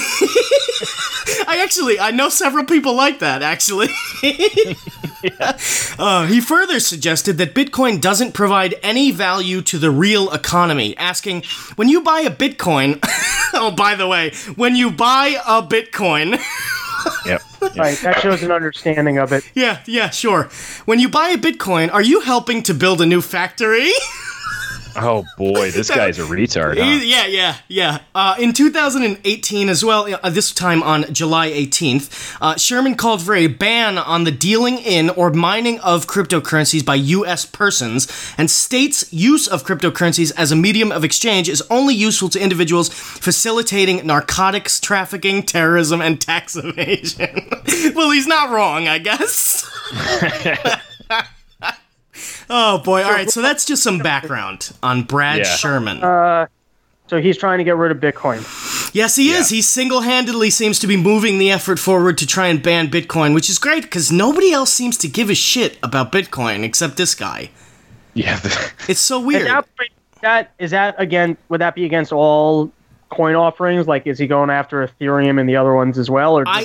I know several people like that, actually. He further suggested that Bitcoin doesn't provide any value to the real economy, asking, when you buy a Bitcoin... oh, by the way, when you buy a Bitcoin... Yep. Right, that shows an understanding of it. Yeah, sure. When you buy a Bitcoin, are you helping to build a new factory? Oh boy, this guy's a retard. Huh? Yeah. In 2018 as well, this time on July 18th, Sherman called for a ban on the dealing in or mining of cryptocurrencies by U.S. persons, and states' use of cryptocurrencies as a medium of exchange is only useful to individuals facilitating narcotics trafficking, terrorism, and tax evasion. Well, he's not wrong, I guess. Oh boy! All right, so that's just some background on Brad Sherman. So he's trying to get rid of Bitcoin. Yes, he is. He single-handedly seems to be moving the effort forward to try and ban Bitcoin, which is great because nobody else seems to give a shit about Bitcoin except this guy. Yeah, it's so weird. Would that be against all coin offerings? Like, is he going after Ethereum and the other ones as well? Or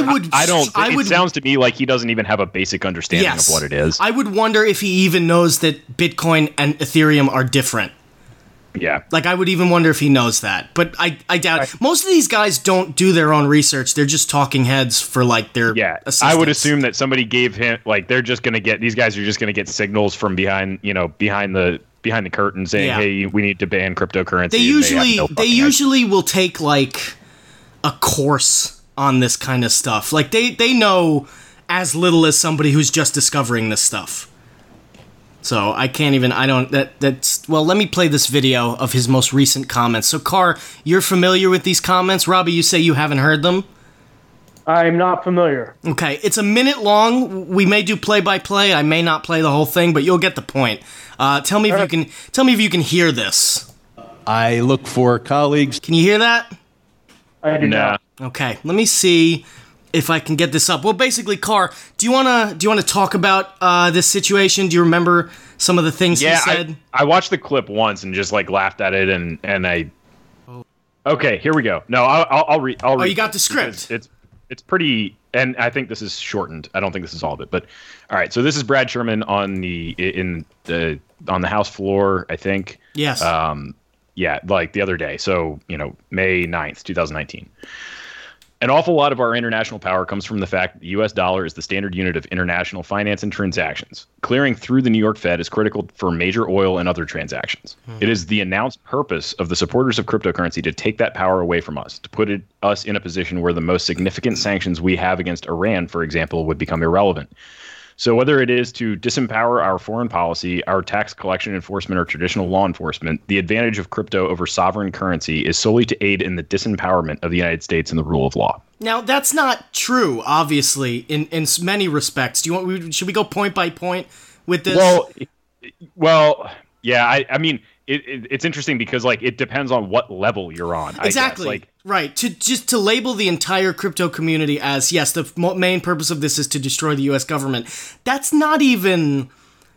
it sounds to me like he doesn't even have a basic understanding of what it is. I would wonder if he even knows that Bitcoin and Ethereum are different. Yeah. Like, I would even wonder if he knows that. But I doubt it. Most of these guys don't do their own research. They're just talking heads for, like, their assistants. I would assume that somebody gave him, like, these guys are just going to get signals from behind the curtain saying, "Hey, we need to ban cryptocurrency." They usually will take like a course on this kind of stuff. Like they know as little as somebody who's just discovering this stuff. So let me play this video of his most recent comments. So Carr, you're familiar with these comments. Robbie, you say you haven't heard them? I'm not familiar. Okay, it's a minute long. We may do play-by-play. I may not play the whole thing, but you'll get the point. Tell me if you can hear this. I look for colleagues. Can you hear that? I do not. Okay, let me see if I can get this up. Well, basically, Carr, do you wanna talk about this situation? Do you remember some of the things he said? I watched the clip once and just like laughed at it, and I. Okay, here we go. No, I'll read. Oh, you got the script. It's pretty, and I think this is shortened. I don't think this is all of it, but all right. So this is Brad Sherman on the House floor, I think. Yes. Like the other day. So May 9th, 2019. An awful lot of our international power comes from the fact that the U.S. dollar is the standard unit of international finance and transactions. Clearing through the New York Fed is critical for major oil and other transactions. It is the announced purpose of the supporters of cryptocurrency to take that power away from us, to put us in a position where the most significant sanctions we have against Iran, for example, would become irrelevant. So whether it is to disempower our foreign policy, our tax collection enforcement, or traditional law enforcement, the advantage of crypto over sovereign currency is solely to aid in the disempowerment of the United States and the rule of law. Now, that's not true, obviously, in many respects. Should we go point by point with this? Well, yeah. I mean, it's interesting because like it depends on what level you're on. Exactly. I guess. Right. To label the entire crypto community as, yes, the main purpose of this is to destroy the U.S. government. That's not even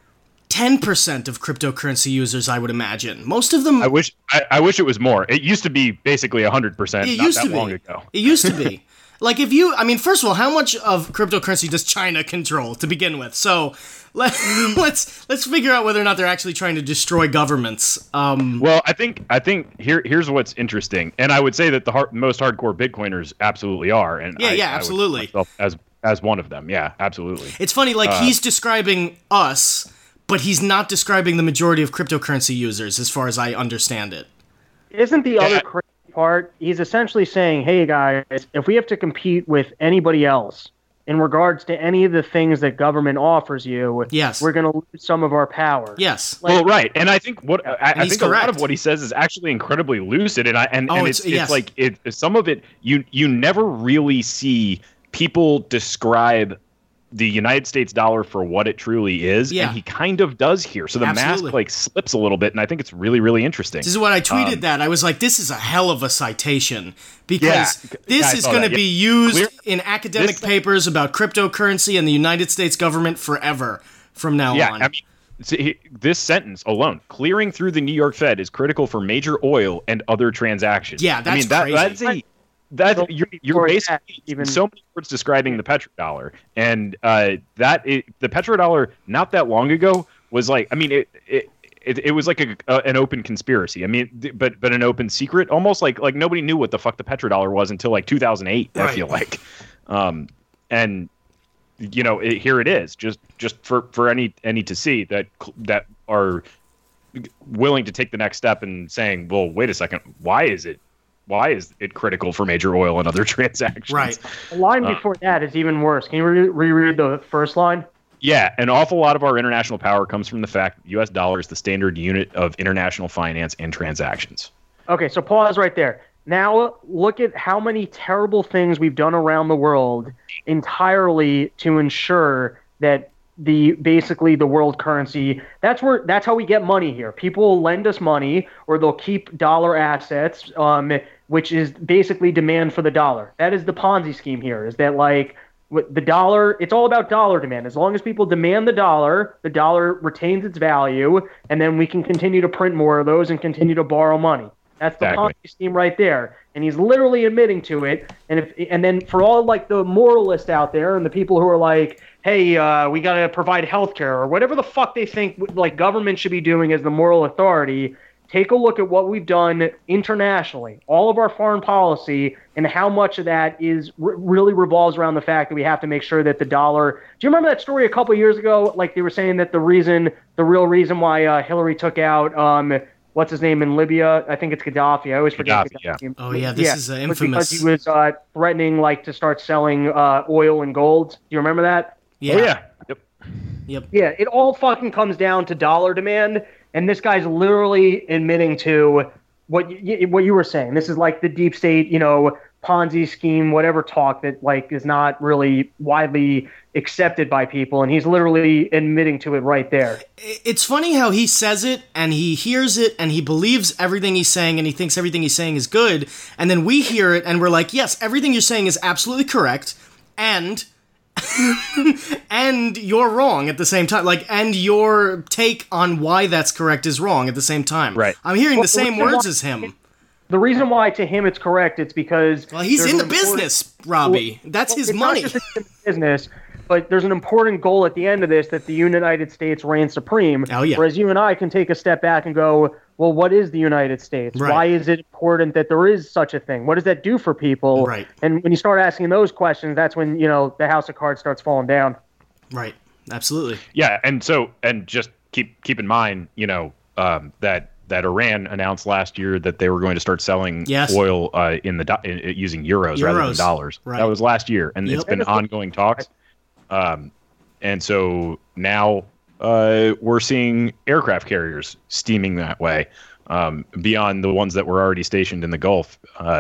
10% of cryptocurrency users, I would imagine. Most of them. I wish it was more. It used to be basically 100%. Not that long ago. It used to be. Like first of all, how much of cryptocurrency does China control to begin with? So let's figure out whether or not they're actually trying to destroy governments. Well, I think here's what's interesting, and I would say that the most hardcore Bitcoiners absolutely are, and absolutely. I would put myself as one of them. Yeah, absolutely. It's funny, like he's describing us, but he's not describing the majority of cryptocurrency users, as far as I understand it. Isn't the other crazy part? He's essentially saying, "Hey guys, if we have to compete with anybody else in regards to any of the things that government offers you, yes, we're going to lose some of our power." Yes. Well, right, and I think I think a lot of what he says is actually incredibly lucid, and it's like some of it you never really see people describe the United States dollar for what it truly is, and he kind of does here. So the mask like slips a little bit, and I think it's really, really interesting. This is what I tweeted that. I was like, this is a hell of a citation, because this is going to be used in academic papers about cryptocurrency and the United States government forever from now on. I mean, See, this sentence alone, clearing through the New York Fed is critical for major oil and other transactions. Yeah, that's crazy. You're basically even so many words describing the petrodollar, and the petrodollar not that long ago was like, I mean, it was like an open conspiracy. I mean, but an open secret, almost like nobody knew what the fuck the petrodollar was until like 2008. Right. I feel like, and here it is, just for any to see that are willing to take the next step and saying, well, wait a second, why is it critical for major oil and other transactions? Right. The line before that is even worse. Can you reread the first line? Yeah, an awful lot of our international power comes from the fact that the U.S. dollar is the standard unit of international finance and transactions. Okay, so pause right there. Now look at how many terrible things we've done around the world entirely to ensure that basically the world currency, that's how we get money here. People will lend us money or they'll keep dollar assets, which is basically demand for the dollar. That is the Ponzi scheme here, is that like with the dollar, it's all about dollar demand. As long as people demand the dollar retains its value, and then we can continue to print more of those and continue to borrow money. That's the Exactly. Ponzi scheme right there. And he's literally admitting to it. And then for all like the moralists out there and the people who are like, hey, we got to provide health care or whatever the fuck they think like government should be doing as the moral authority, take a look at what we've done internationally, all of our foreign policy, and how much of that is really revolves around the fact that we have to make sure that the dollar. Do you remember that story a couple of years ago? Like they were saying that the real reason why Hillary took out what's his name in Libya? I think it's Gaddafi. I always forget. Gaddafi, yeah. Oh yeah, this is it was infamous. because he was threatening like to start selling oil and gold. Do you remember that? Yeah. Oh, yeah. Yep. Yeah, it all fucking comes down to dollar demand, and this guy's literally admitting to what you were saying. This is like the deep state, Ponzi scheme, whatever talk that like is not really widely accepted by people, and he's literally admitting to it right there. It's funny how he says it and he hears it and he believes everything he's saying and he thinks everything he's saying is good, and then we hear it and we're like, yes, everything you're saying is absolutely correct, and and you're wrong at the same time. Like, and your take on why that's correct is wrong at the same time. Right. I'm hearing Well, the same the reason words why- as him. The reason why to him it's correct, it's because Well, he's there's in the an important- business, Robbie. That's his it's not money. just that he's in the business, but there's an important goal at the end of this that the United States reigns supreme. Oh, yeah. Whereas you and I can take a step back and go, well, what is the United States? Right. Why is it important that there is such a thing? What does that do for people? Right. And when you start asking those questions, that's when the house of cards starts falling down. Right. Absolutely. Yeah, and just keep in mind, that Iran announced last year that they were going to start selling Yes. oil using euros rather than dollars. Right. That was last year, and Yep. it's been ongoing talks. And so now we're seeing aircraft carriers steaming that way, beyond the ones that were already stationed in the Gulf.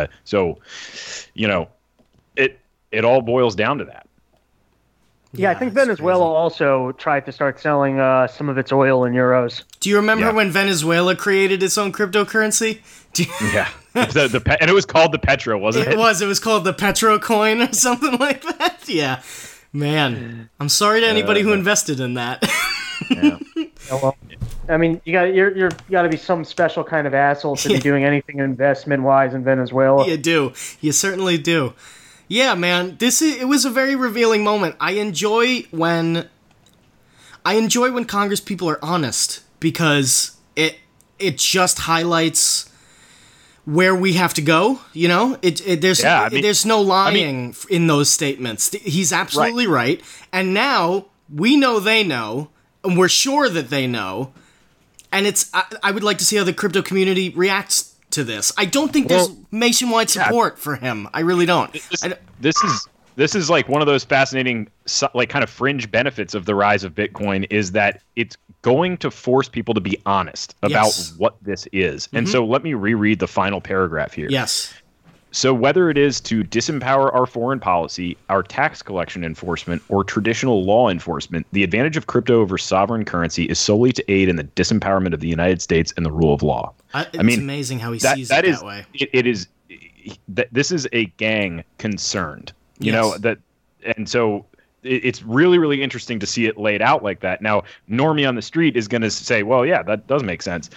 It all boils down to that. Yeah, I think it's Venezuela crazy. also tried to start selling some of its oil in euros. Do you remember Yeah. when Venezuela created its own cryptocurrency? Do you- Yeah, and it was called the Petro, wasn't it? It was called the Petro coin or something like that. Yeah. Man, I'm sorry to anybody who invested in that. Yeah. Oh, well, I mean, you got to be some special kind of asshole to be doing anything investment wise in Venezuela. You do. You certainly do. Yeah, man. It was a very revealing moment. I enjoy when Congress people are honest, because it just highlights where we have to go. There's no lying in those statements. He's absolutely right. And now we know they know, and we're sure that they know. And I would like to see how the crypto community reacts to this. I don't think there's nationwide support for him. I really don't. This is like one of those fascinating, like, kind of fringe benefits of the rise of Bitcoin, is that it's going to force people to be honest about Yes. what this is. And so let me reread the final paragraph here. Yes. So whether it is to disempower our foreign policy, our tax collection enforcement, or traditional law enforcement, the advantage of crypto over sovereign currency is solely to aid in the disempowerment of the United States and the rule of law. It's I mean, amazing how he sees that it is that way. it is that this is a gang concerned, Yes. and so it's really, really interesting to see it laid out like that. Now, Normie on the street is going to say, well, yeah, that does make sense.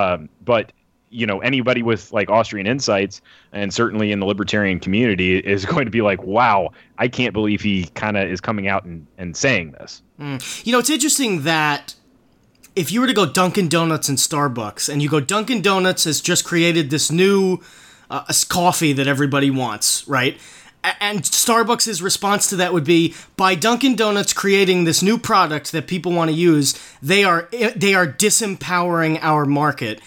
But, anybody with like Austrian insights, and certainly in the libertarian community, is going to be like, wow, I can't believe he kind of is coming out and saying this. It's interesting that if you were to go Dunkin' Donuts and Starbucks, and you go Dunkin' Donuts has just created this new coffee that everybody wants, right? And Starbucks' response to that would be, by Dunkin' Donuts creating this new product that people want to use, they are disempowering our market.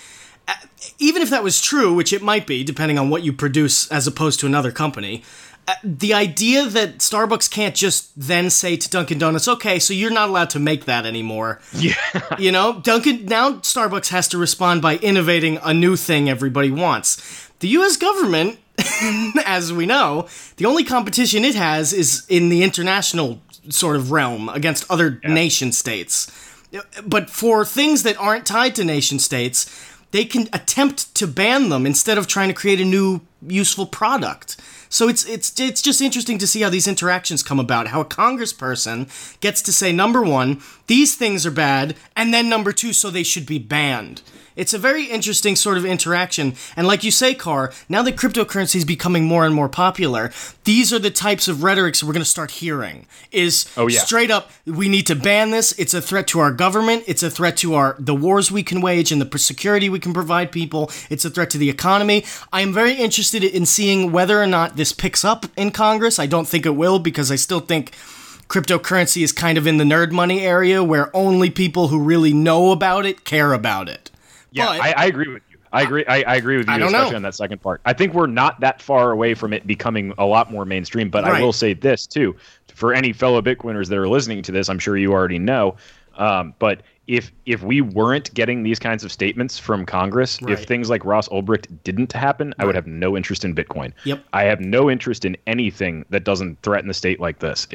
Even if that was true, which it might be, depending on what you produce as opposed to another company, the idea that Starbucks can't just then say to Dunkin' Donuts, okay, so you're not allowed to make that anymore. Yeah. Now Starbucks has to respond by innovating a new thing everybody wants. The U.S. government, as we know, the only competition it has is in the international sort of realm against other nation states. But for things that aren't tied to nation states, they can attempt to ban them instead of trying to create a new useful product. So it's just interesting to see how these interactions come about, how a congressperson gets to say, number one, these things are bad, and then number two, so they should be banned. It's a very interesting sort of interaction. And like you say, Carr, now that cryptocurrency is becoming more and more popular, these are the types of rhetorics we're going to start hearing. Straight up, we need to ban this. It's a threat to our government. It's a threat to the wars we can wage and the security we can provide people. It's a threat to the economy. I am very interested in seeing whether or not this picks up in Congress. I don't think it will, because I still think cryptocurrency is kind of in the nerd money area where only people who really know about it care about it. Yeah, I agree with you. I agree with you, especially on that second part. I think we're not that far away from it becoming a lot more mainstream, but right. I will say this, too. For any fellow Bitcoiners that are listening to this, I'm sure you already know, but if we weren't getting these kinds of statements from Congress, right. If things like Ross Ulbricht didn't happen, right. I would have no interest in Bitcoin. Yep. I have no interest in anything that doesn't threaten the state like this.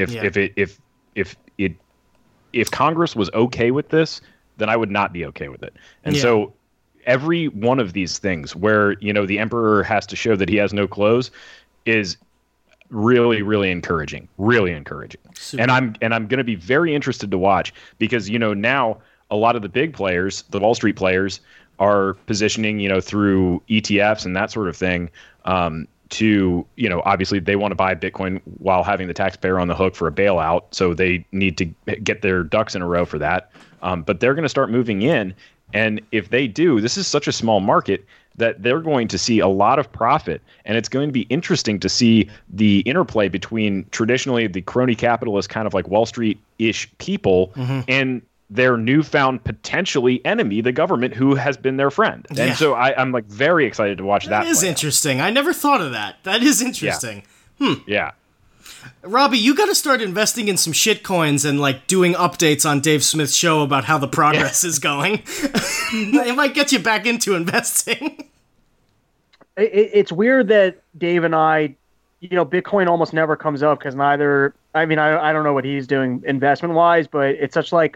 If Congress was okay with this, then I would not be okay with it. And so every one of these things where, the emperor has to show that he has no clothes is really, really encouraging, Super. And I'm going to be very interested to watch because, now a lot of the big players, the Wall Street players, are positioning, through ETFs and that sort of thing, to, obviously they want to buy Bitcoin while having the taxpayer on the hook for a bailout. So they need to get their ducks in a row for that. But they're going to start moving in. And if they do, this is such a small market that they're going to see a lot of profit. And it's going to be interesting to see the interplay between traditionally the crony capitalist kind of like Wall Street-ish people and their newfound potentially enemy, the government, who has been their friend. And so I'm like very excited to watch that. That is interesting. I never thought of that. That is interesting. Yeah. Robbie, you got to start investing in some shit coins and like doing updates on Dave Smith's show about how the progress is going. It might get you back into investing. It's weird that Dave and I, Bitcoin almost never comes up because I don't know what he's doing investment wise, but it's such like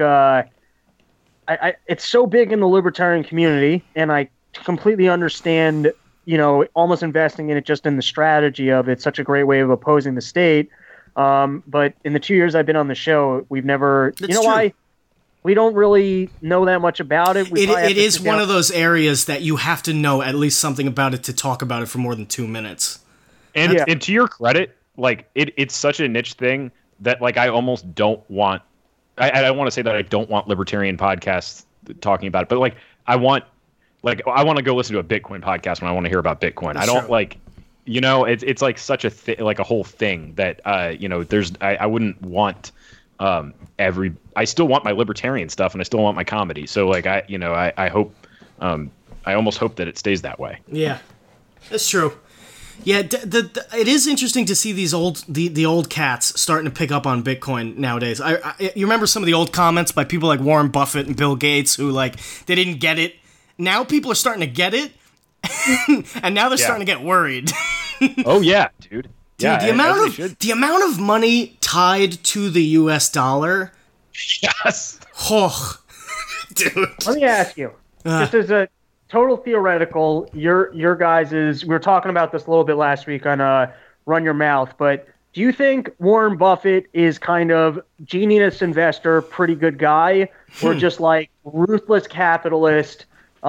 it's so big in the libertarian community, and I completely understand. Almost investing in it just in the strategy of it's such a great way of opposing the state. But in the 2 years I've been on the show, we've never, why? We don't really know that much about it. It is one of those areas that you have to know at least something about it to talk about it for more than 2 minutes. And to your credit, like it's such a niche thing that like I almost don't want, I want to say that I don't want libertarian podcasts talking about it, but like I want to go listen to a Bitcoin podcast when I want to hear about Bitcoin. That's I don't true. It's like such a whole thing that, I wouldn't want I still want my libertarian stuff and I still want my comedy. So like, I hope, I almost hope that it stays that way. Yeah, that's true. Yeah, it is interesting to see these the old cats starting to pick up on Bitcoin nowadays. You remember some of the old comments by people like Warren Buffett and Bill Gates who like they didn't get it. Now people are starting to get it, and now they're starting to get worried. Oh yeah, dude. Dude, the amount of money tied to the U.S. dollar. Yes. Oh, dude. Let me ask you, just as a total theoretical, your guys' we were talking about this a little bit last week on Run Your Mouth, but do you think Warren Buffett is kind of genius investor, pretty good guy, or just like ruthless capitalist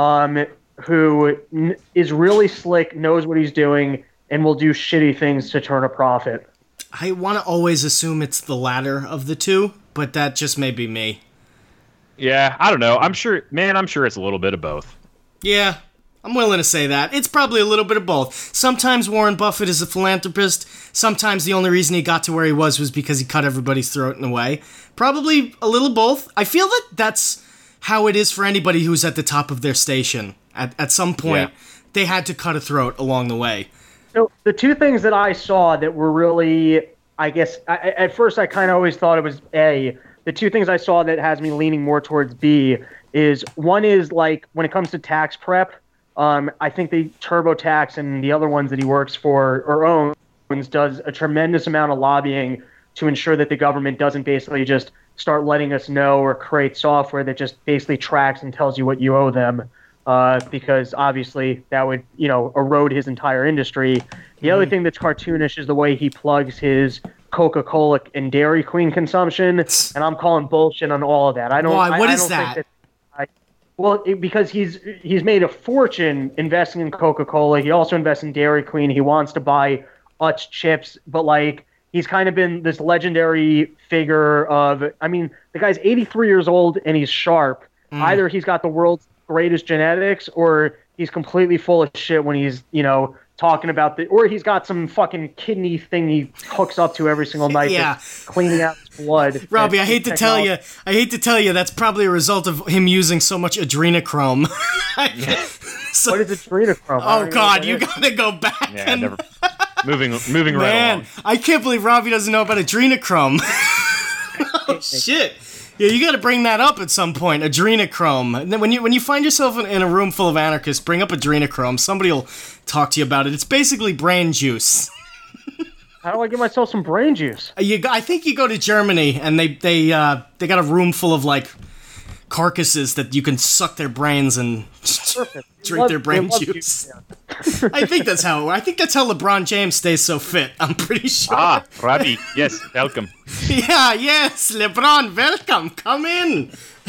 who is really slick, knows what he's doing, and will do shitty things to turn a profit? I want to always assume it's the latter of the two, but that just may be me. Yeah, I don't know. I'm sure it's a little bit of both. Yeah, I'm willing to say that. It's probably a little bit of both. Sometimes Warren Buffett is a philanthropist. Sometimes the only reason he got to where he was because he cut everybody's throat in a way. Probably a little both. I feel that that's how it is for anybody who's at the top of their station. At some point, they had to cut a throat along the way. So the two things that I saw that were really, I guess, at first I kind of always thought it was A. The two things I saw that has me leaning more towards B is one is like when it comes to tax prep, I think the TurboTax and the other ones that he works for or owns does a tremendous amount of lobbying to ensure that the government doesn't basically just start letting us know or create software that just basically tracks and tells you what you owe them. Because obviously that would, erode his entire industry. The other thing that's cartoonish is the way he plugs his Coca-Cola and Dairy Queen consumption, and I'm calling bullshit on all of that. Why? What I is don't that? Think because he's made a fortune investing in Coca-Cola. He also invests in Dairy Queen. He wants to buy Utz chips, but like he's kind of been this legendary figure of. I mean, the guy's 83 years old and he's sharp. Either he's got the world's greatest genetics, or he's completely full of shit when he's talking about or he's got some fucking kidney thing he hooks up to every single night, cleaning out his blood. Robbie, I hate to tell you, that's probably a result of him using so much adrenochrome. So, what is adrenochrome? Oh God, you gotta go back. Yeah, never. moving right along. I can't believe Robbie doesn't know about adrenochrome. Oh shit. Yeah, you got to bring that up at some point. Adrenochrome. And then when you find yourself in a room full of anarchists, bring up adrenochrome. Somebody will talk to you about it. It's basically brain juice. How do I get myself some brain juice? I think you go to Germany and they got a room full of like carcasses that you can suck their brains and drink their brain juice. I think that's how LeBron James stays so fit. I'm pretty sure. Robbie, yes, welcome. Yeah, yes, LeBron, welcome. Come in.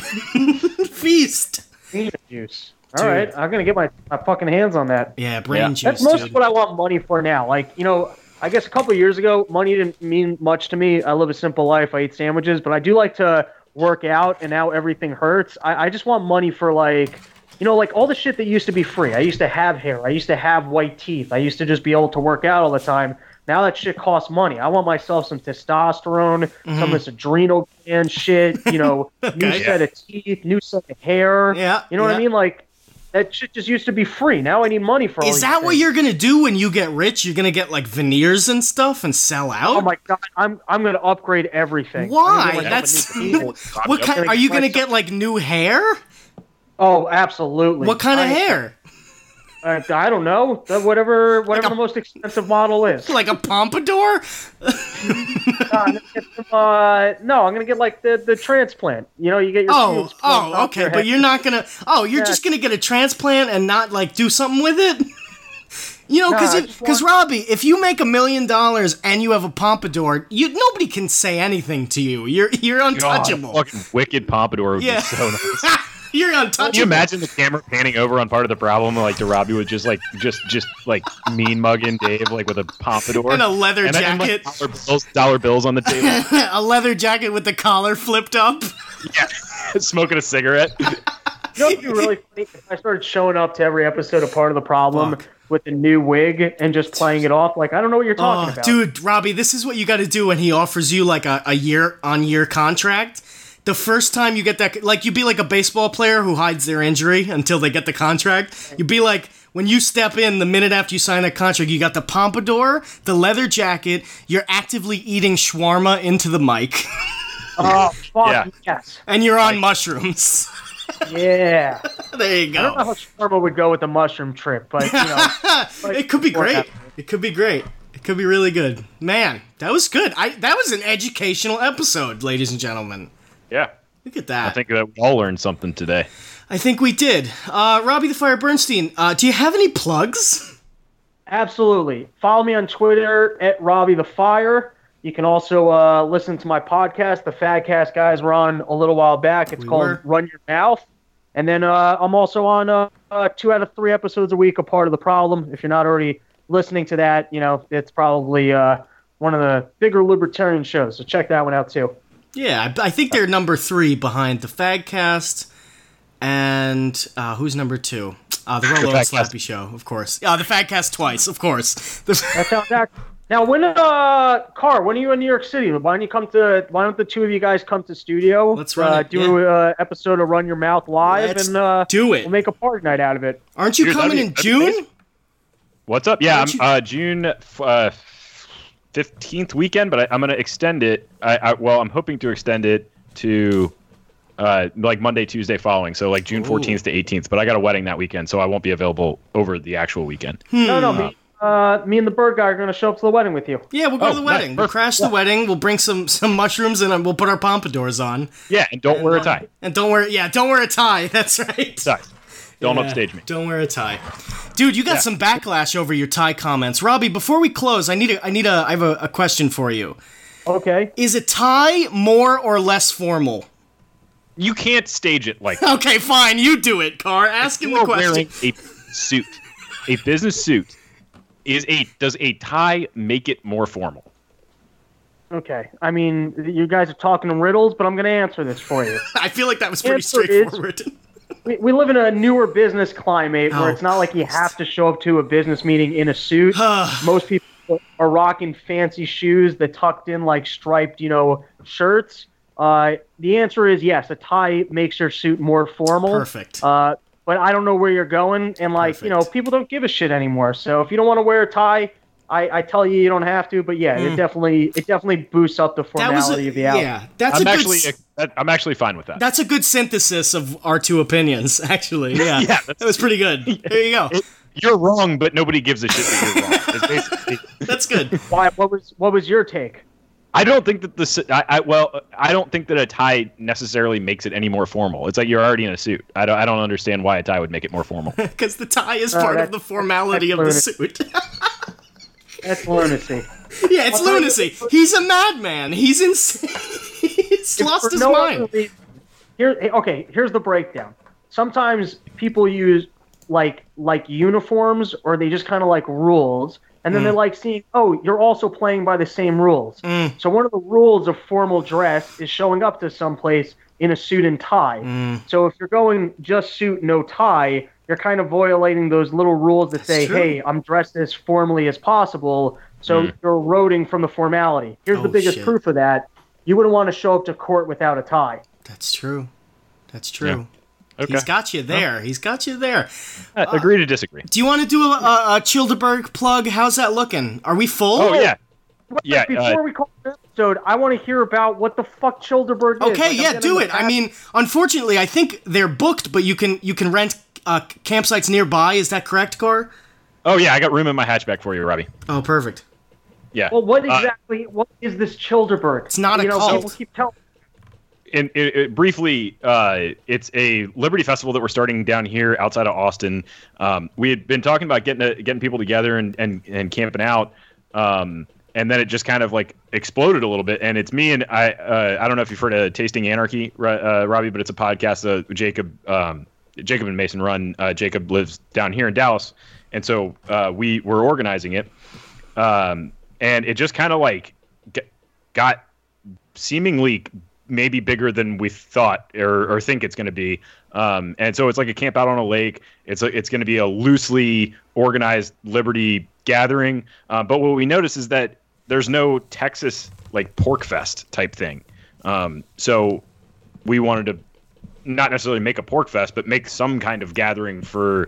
Feast. Brain juice. All right, I'm gonna get my fucking hands on that. Yeah, brain juice. That's mostly what I want money for now. Like, I guess a couple of years ago, money didn't mean much to me. I live a simple life. I eat sandwiches, but I do like to work out, and now everything hurts. I just want money for like all the shit that used to be free. I used to have hair. I used to have white teeth. I used to just be able to work out all the time. Now that shit costs money. I want myself some testosterone, some of this adrenal gland shit, new set of teeth, new set of hair. Yeah. You know what I mean? Like, that shit just used to be free. Now I need money for all these Is that things. what you're going to do when you get rich? You're going to get like veneers and stuff and sell out? Oh my God, I'm going to upgrade everything. Why? Are you going to get like new hair? Oh, absolutely. What kind of hair? I don't know. Whatever the most expensive model is. Like a pompadour? No, I'm gonna get like the transplant. You get your pubes plugged up okay, your but head. you're not gonna. Oh, you're just gonna get a transplant and not like do something with it. Because Robbie, if you make $1 million and you have a pompadour, nobody can say anything to you. You're untouchable. Fucking wicked pompadour would be so nice. You're untouchable. Can you imagine the camera panning over on part of the problem, like to Robbie with just like mean mugging Dave like with a pompadour and a leather jacket, jacket, like dollar bills on the table, a leather jacket with the collar flipped up. Yeah, smoking a cigarette. It'd be really funny if I started showing up to every episode of Part of the Problem with a new wig and just playing it off like I don't know what you're talking about. Dude, Robbie, this is what you got to do when he offers you like a year-on-year contract. The first time you get that, like, you'd be like a baseball player who hides their injury until they get the contract. You'd be like, when you step in, the minute after you sign that contract, you got the pompadour, the leather jacket, you're actively eating shawarma into the mic. Oh, fuck, yes. And you're on mushrooms. Yeah. There you go. I don't know how shawarma would go with the mushroom trip, but, it could be great. It could be great. It could be really good. Man, that was good. That was an educational episode, ladies and gentlemen. Yeah. Look at that. I think that we all learned something today. I think we did. Robbie the Fire Bernstein, do you have any plugs? Absolutely. Follow me on Twitter at Robbie the Fire. You can also listen to my podcast, the Fadcast guys were on a little while back. It's called Run Your Mouth. And then I'm also on 2 out of 3 episodes a week, A Part of the Problem. If you're not already listening to that, it's probably one of the bigger libertarian shows. So check that one out too. Yeah, I think they're number 3 behind the Fadcast and who's number 2? The Rollo and Slappy Show, of course. The Fadcast twice, of course. That sounds accurate. Now, when Carr, when are you in New York City? Why don't the 2 of you guys come to studio? Let's run it. Do an episode of Run Your Mouth live, Let's and do it. We'll make a party night out of it. Aren't you coming in June? What's up? Yeah, I'm June 15th weekend, but I'm going to extend it. I'm hoping to extend it to like Monday, Tuesday following, so like June 14th to 18th. But I got a wedding that weekend, so I won't be available over the actual weekend. No, me and the bird guy are going to show up to the wedding with you. Yeah, we'll go to the wedding. Nice. We'll crash the wedding. We'll bring some mushrooms and we'll put our pompadours on. Yeah, and don't wear a tie. And don't wear a tie. That's right. Tie. Don't upstage me. Don't wear a tie, dude. You got some backlash over your tie comments, Robbie. Before we close, I have a question for you. Okay. Is a tie more or less formal? You can't stage it like that. Okay, fine. You do it, Carr. Ask him the question. Wearing a suit, a business suit. Does a tie make it more formal? Okay. I mean, you guys are talking in riddles, but I'm going to answer this for you. I feel like that was pretty straightforward. We live in a newer business climate where it's not like you have to show up to a business meeting in a suit. Most people are rocking fancy shoes that tucked in like striped, shirts. The answer is yes. A tie makes your suit more formal. Perfect. But I don't know where you're going, and people don't give a shit anymore. So if you don't want to wear a tie, I tell you don't have to. But yeah, it definitely boosts up the formality of the outfit. Yeah, I'm actually fine with that. That's a good synthesis of our 2 opinions. Actually, yeah, yeah, that was pretty good. There you go. You're wrong, but nobody gives a shit that you're wrong. It's basically, that's good. Why? What was your take? I don't think that I don't think that a tie necessarily makes it any more formal. It's like you're already in a suit. I don't understand why a tie would make it more formal. Because the tie is part of the formality of the suit. That's lunacy. Yeah, it's lunacy. He's a madman. He's insane. He's lost his mind. Here's the breakdown. Sometimes people use like uniforms, or they just kind of like rules. And then they're like seeing, you're also playing by the same rules. So one of the rules of formal dress is showing up to someplace in a suit and tie. So if you're going just suit, no tie, you're kind of violating those little rules that say, hey, I'm dressed as formally as possible. So you're eroding from the formality. Here's the biggest proof of that. You wouldn't want to show up to court without a tie. That's true. Yeah. Okay. He's got you there. He's got you there. Agree to disagree. Do you want to do a Childeberg plug? How's that looking? Are we full? Oh, yeah. Yeah. Before we call this episode, I want to hear about what the fuck Childeberg is. Okay, do it. I mean, unfortunately, I think they're booked, but you can rent campsites nearby. Is that correct, Carr? Oh, yeah. I got room in my hatchback for you, Robbie. Oh, perfect. Yeah. Well, what is this Childeberg? It's not a cult. People keep telling. Briefly, it's a Liberty Festival that we're starting down here outside of Austin. We had been talking about getting people together and camping out, and then it just kind of like exploded a little bit. And it's me and I don't know if you've heard of Tasting Anarchy, Robbie, but it's a podcast Jacob and Mason run. Jacob lives down here in Dallas, and so we were organizing it, and it just kind of like got seemingly maybe bigger than we thought or think it's going to be. And so it's like a camp out on a lake. It's going to be a loosely organized Liberty gathering. But what we noticed is that there's no Texas like pork fest type thing. So we wanted to not necessarily make a pork fest, but make some kind of gathering for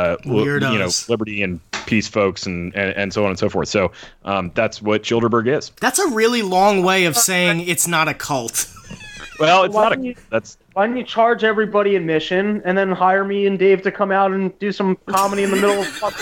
Liberty and peace folks and so on and so forth. So that's what Childeberg is. That's a really long way of saying it's not a cult. Well, it's not Why don't you charge everybody admission and then hire me and Dave to come out and do some comedy in the middle of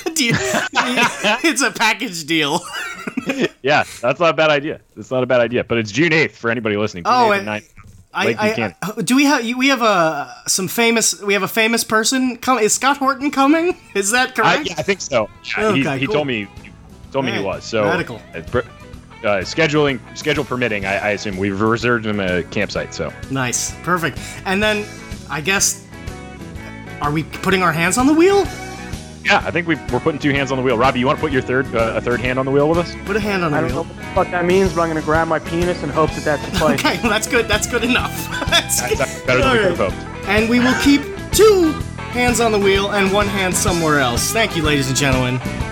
It's a package deal. Yeah, that's not a bad idea. It's not a bad idea. But it's June 8th for anybody listening. June 8th and 9th. Do we have a famous person coming? Is Scott Horton coming? Is that correct? Yeah, I think so. Yeah, Okay, he cool. told me he was. So Radical. schedule permitting, I assume we've reserved them a campsite. So Nice. Perfect. And then, I guess, are we putting our hands on the wheel? yeah, I think we're putting 2 hands on the wheel. Robbie, you want to put your a third hand on the wheel with us? Put a hand on the I don't know wheel. what the fuck that means, but I'm gonna grab my penis and hope that that's the place. Okay, well, that's good. That's good enough. That's That's better than we could have hoped. And we will keep 2 hands on the wheel and 1 hand somewhere else. Thank you, ladies and gentlemen.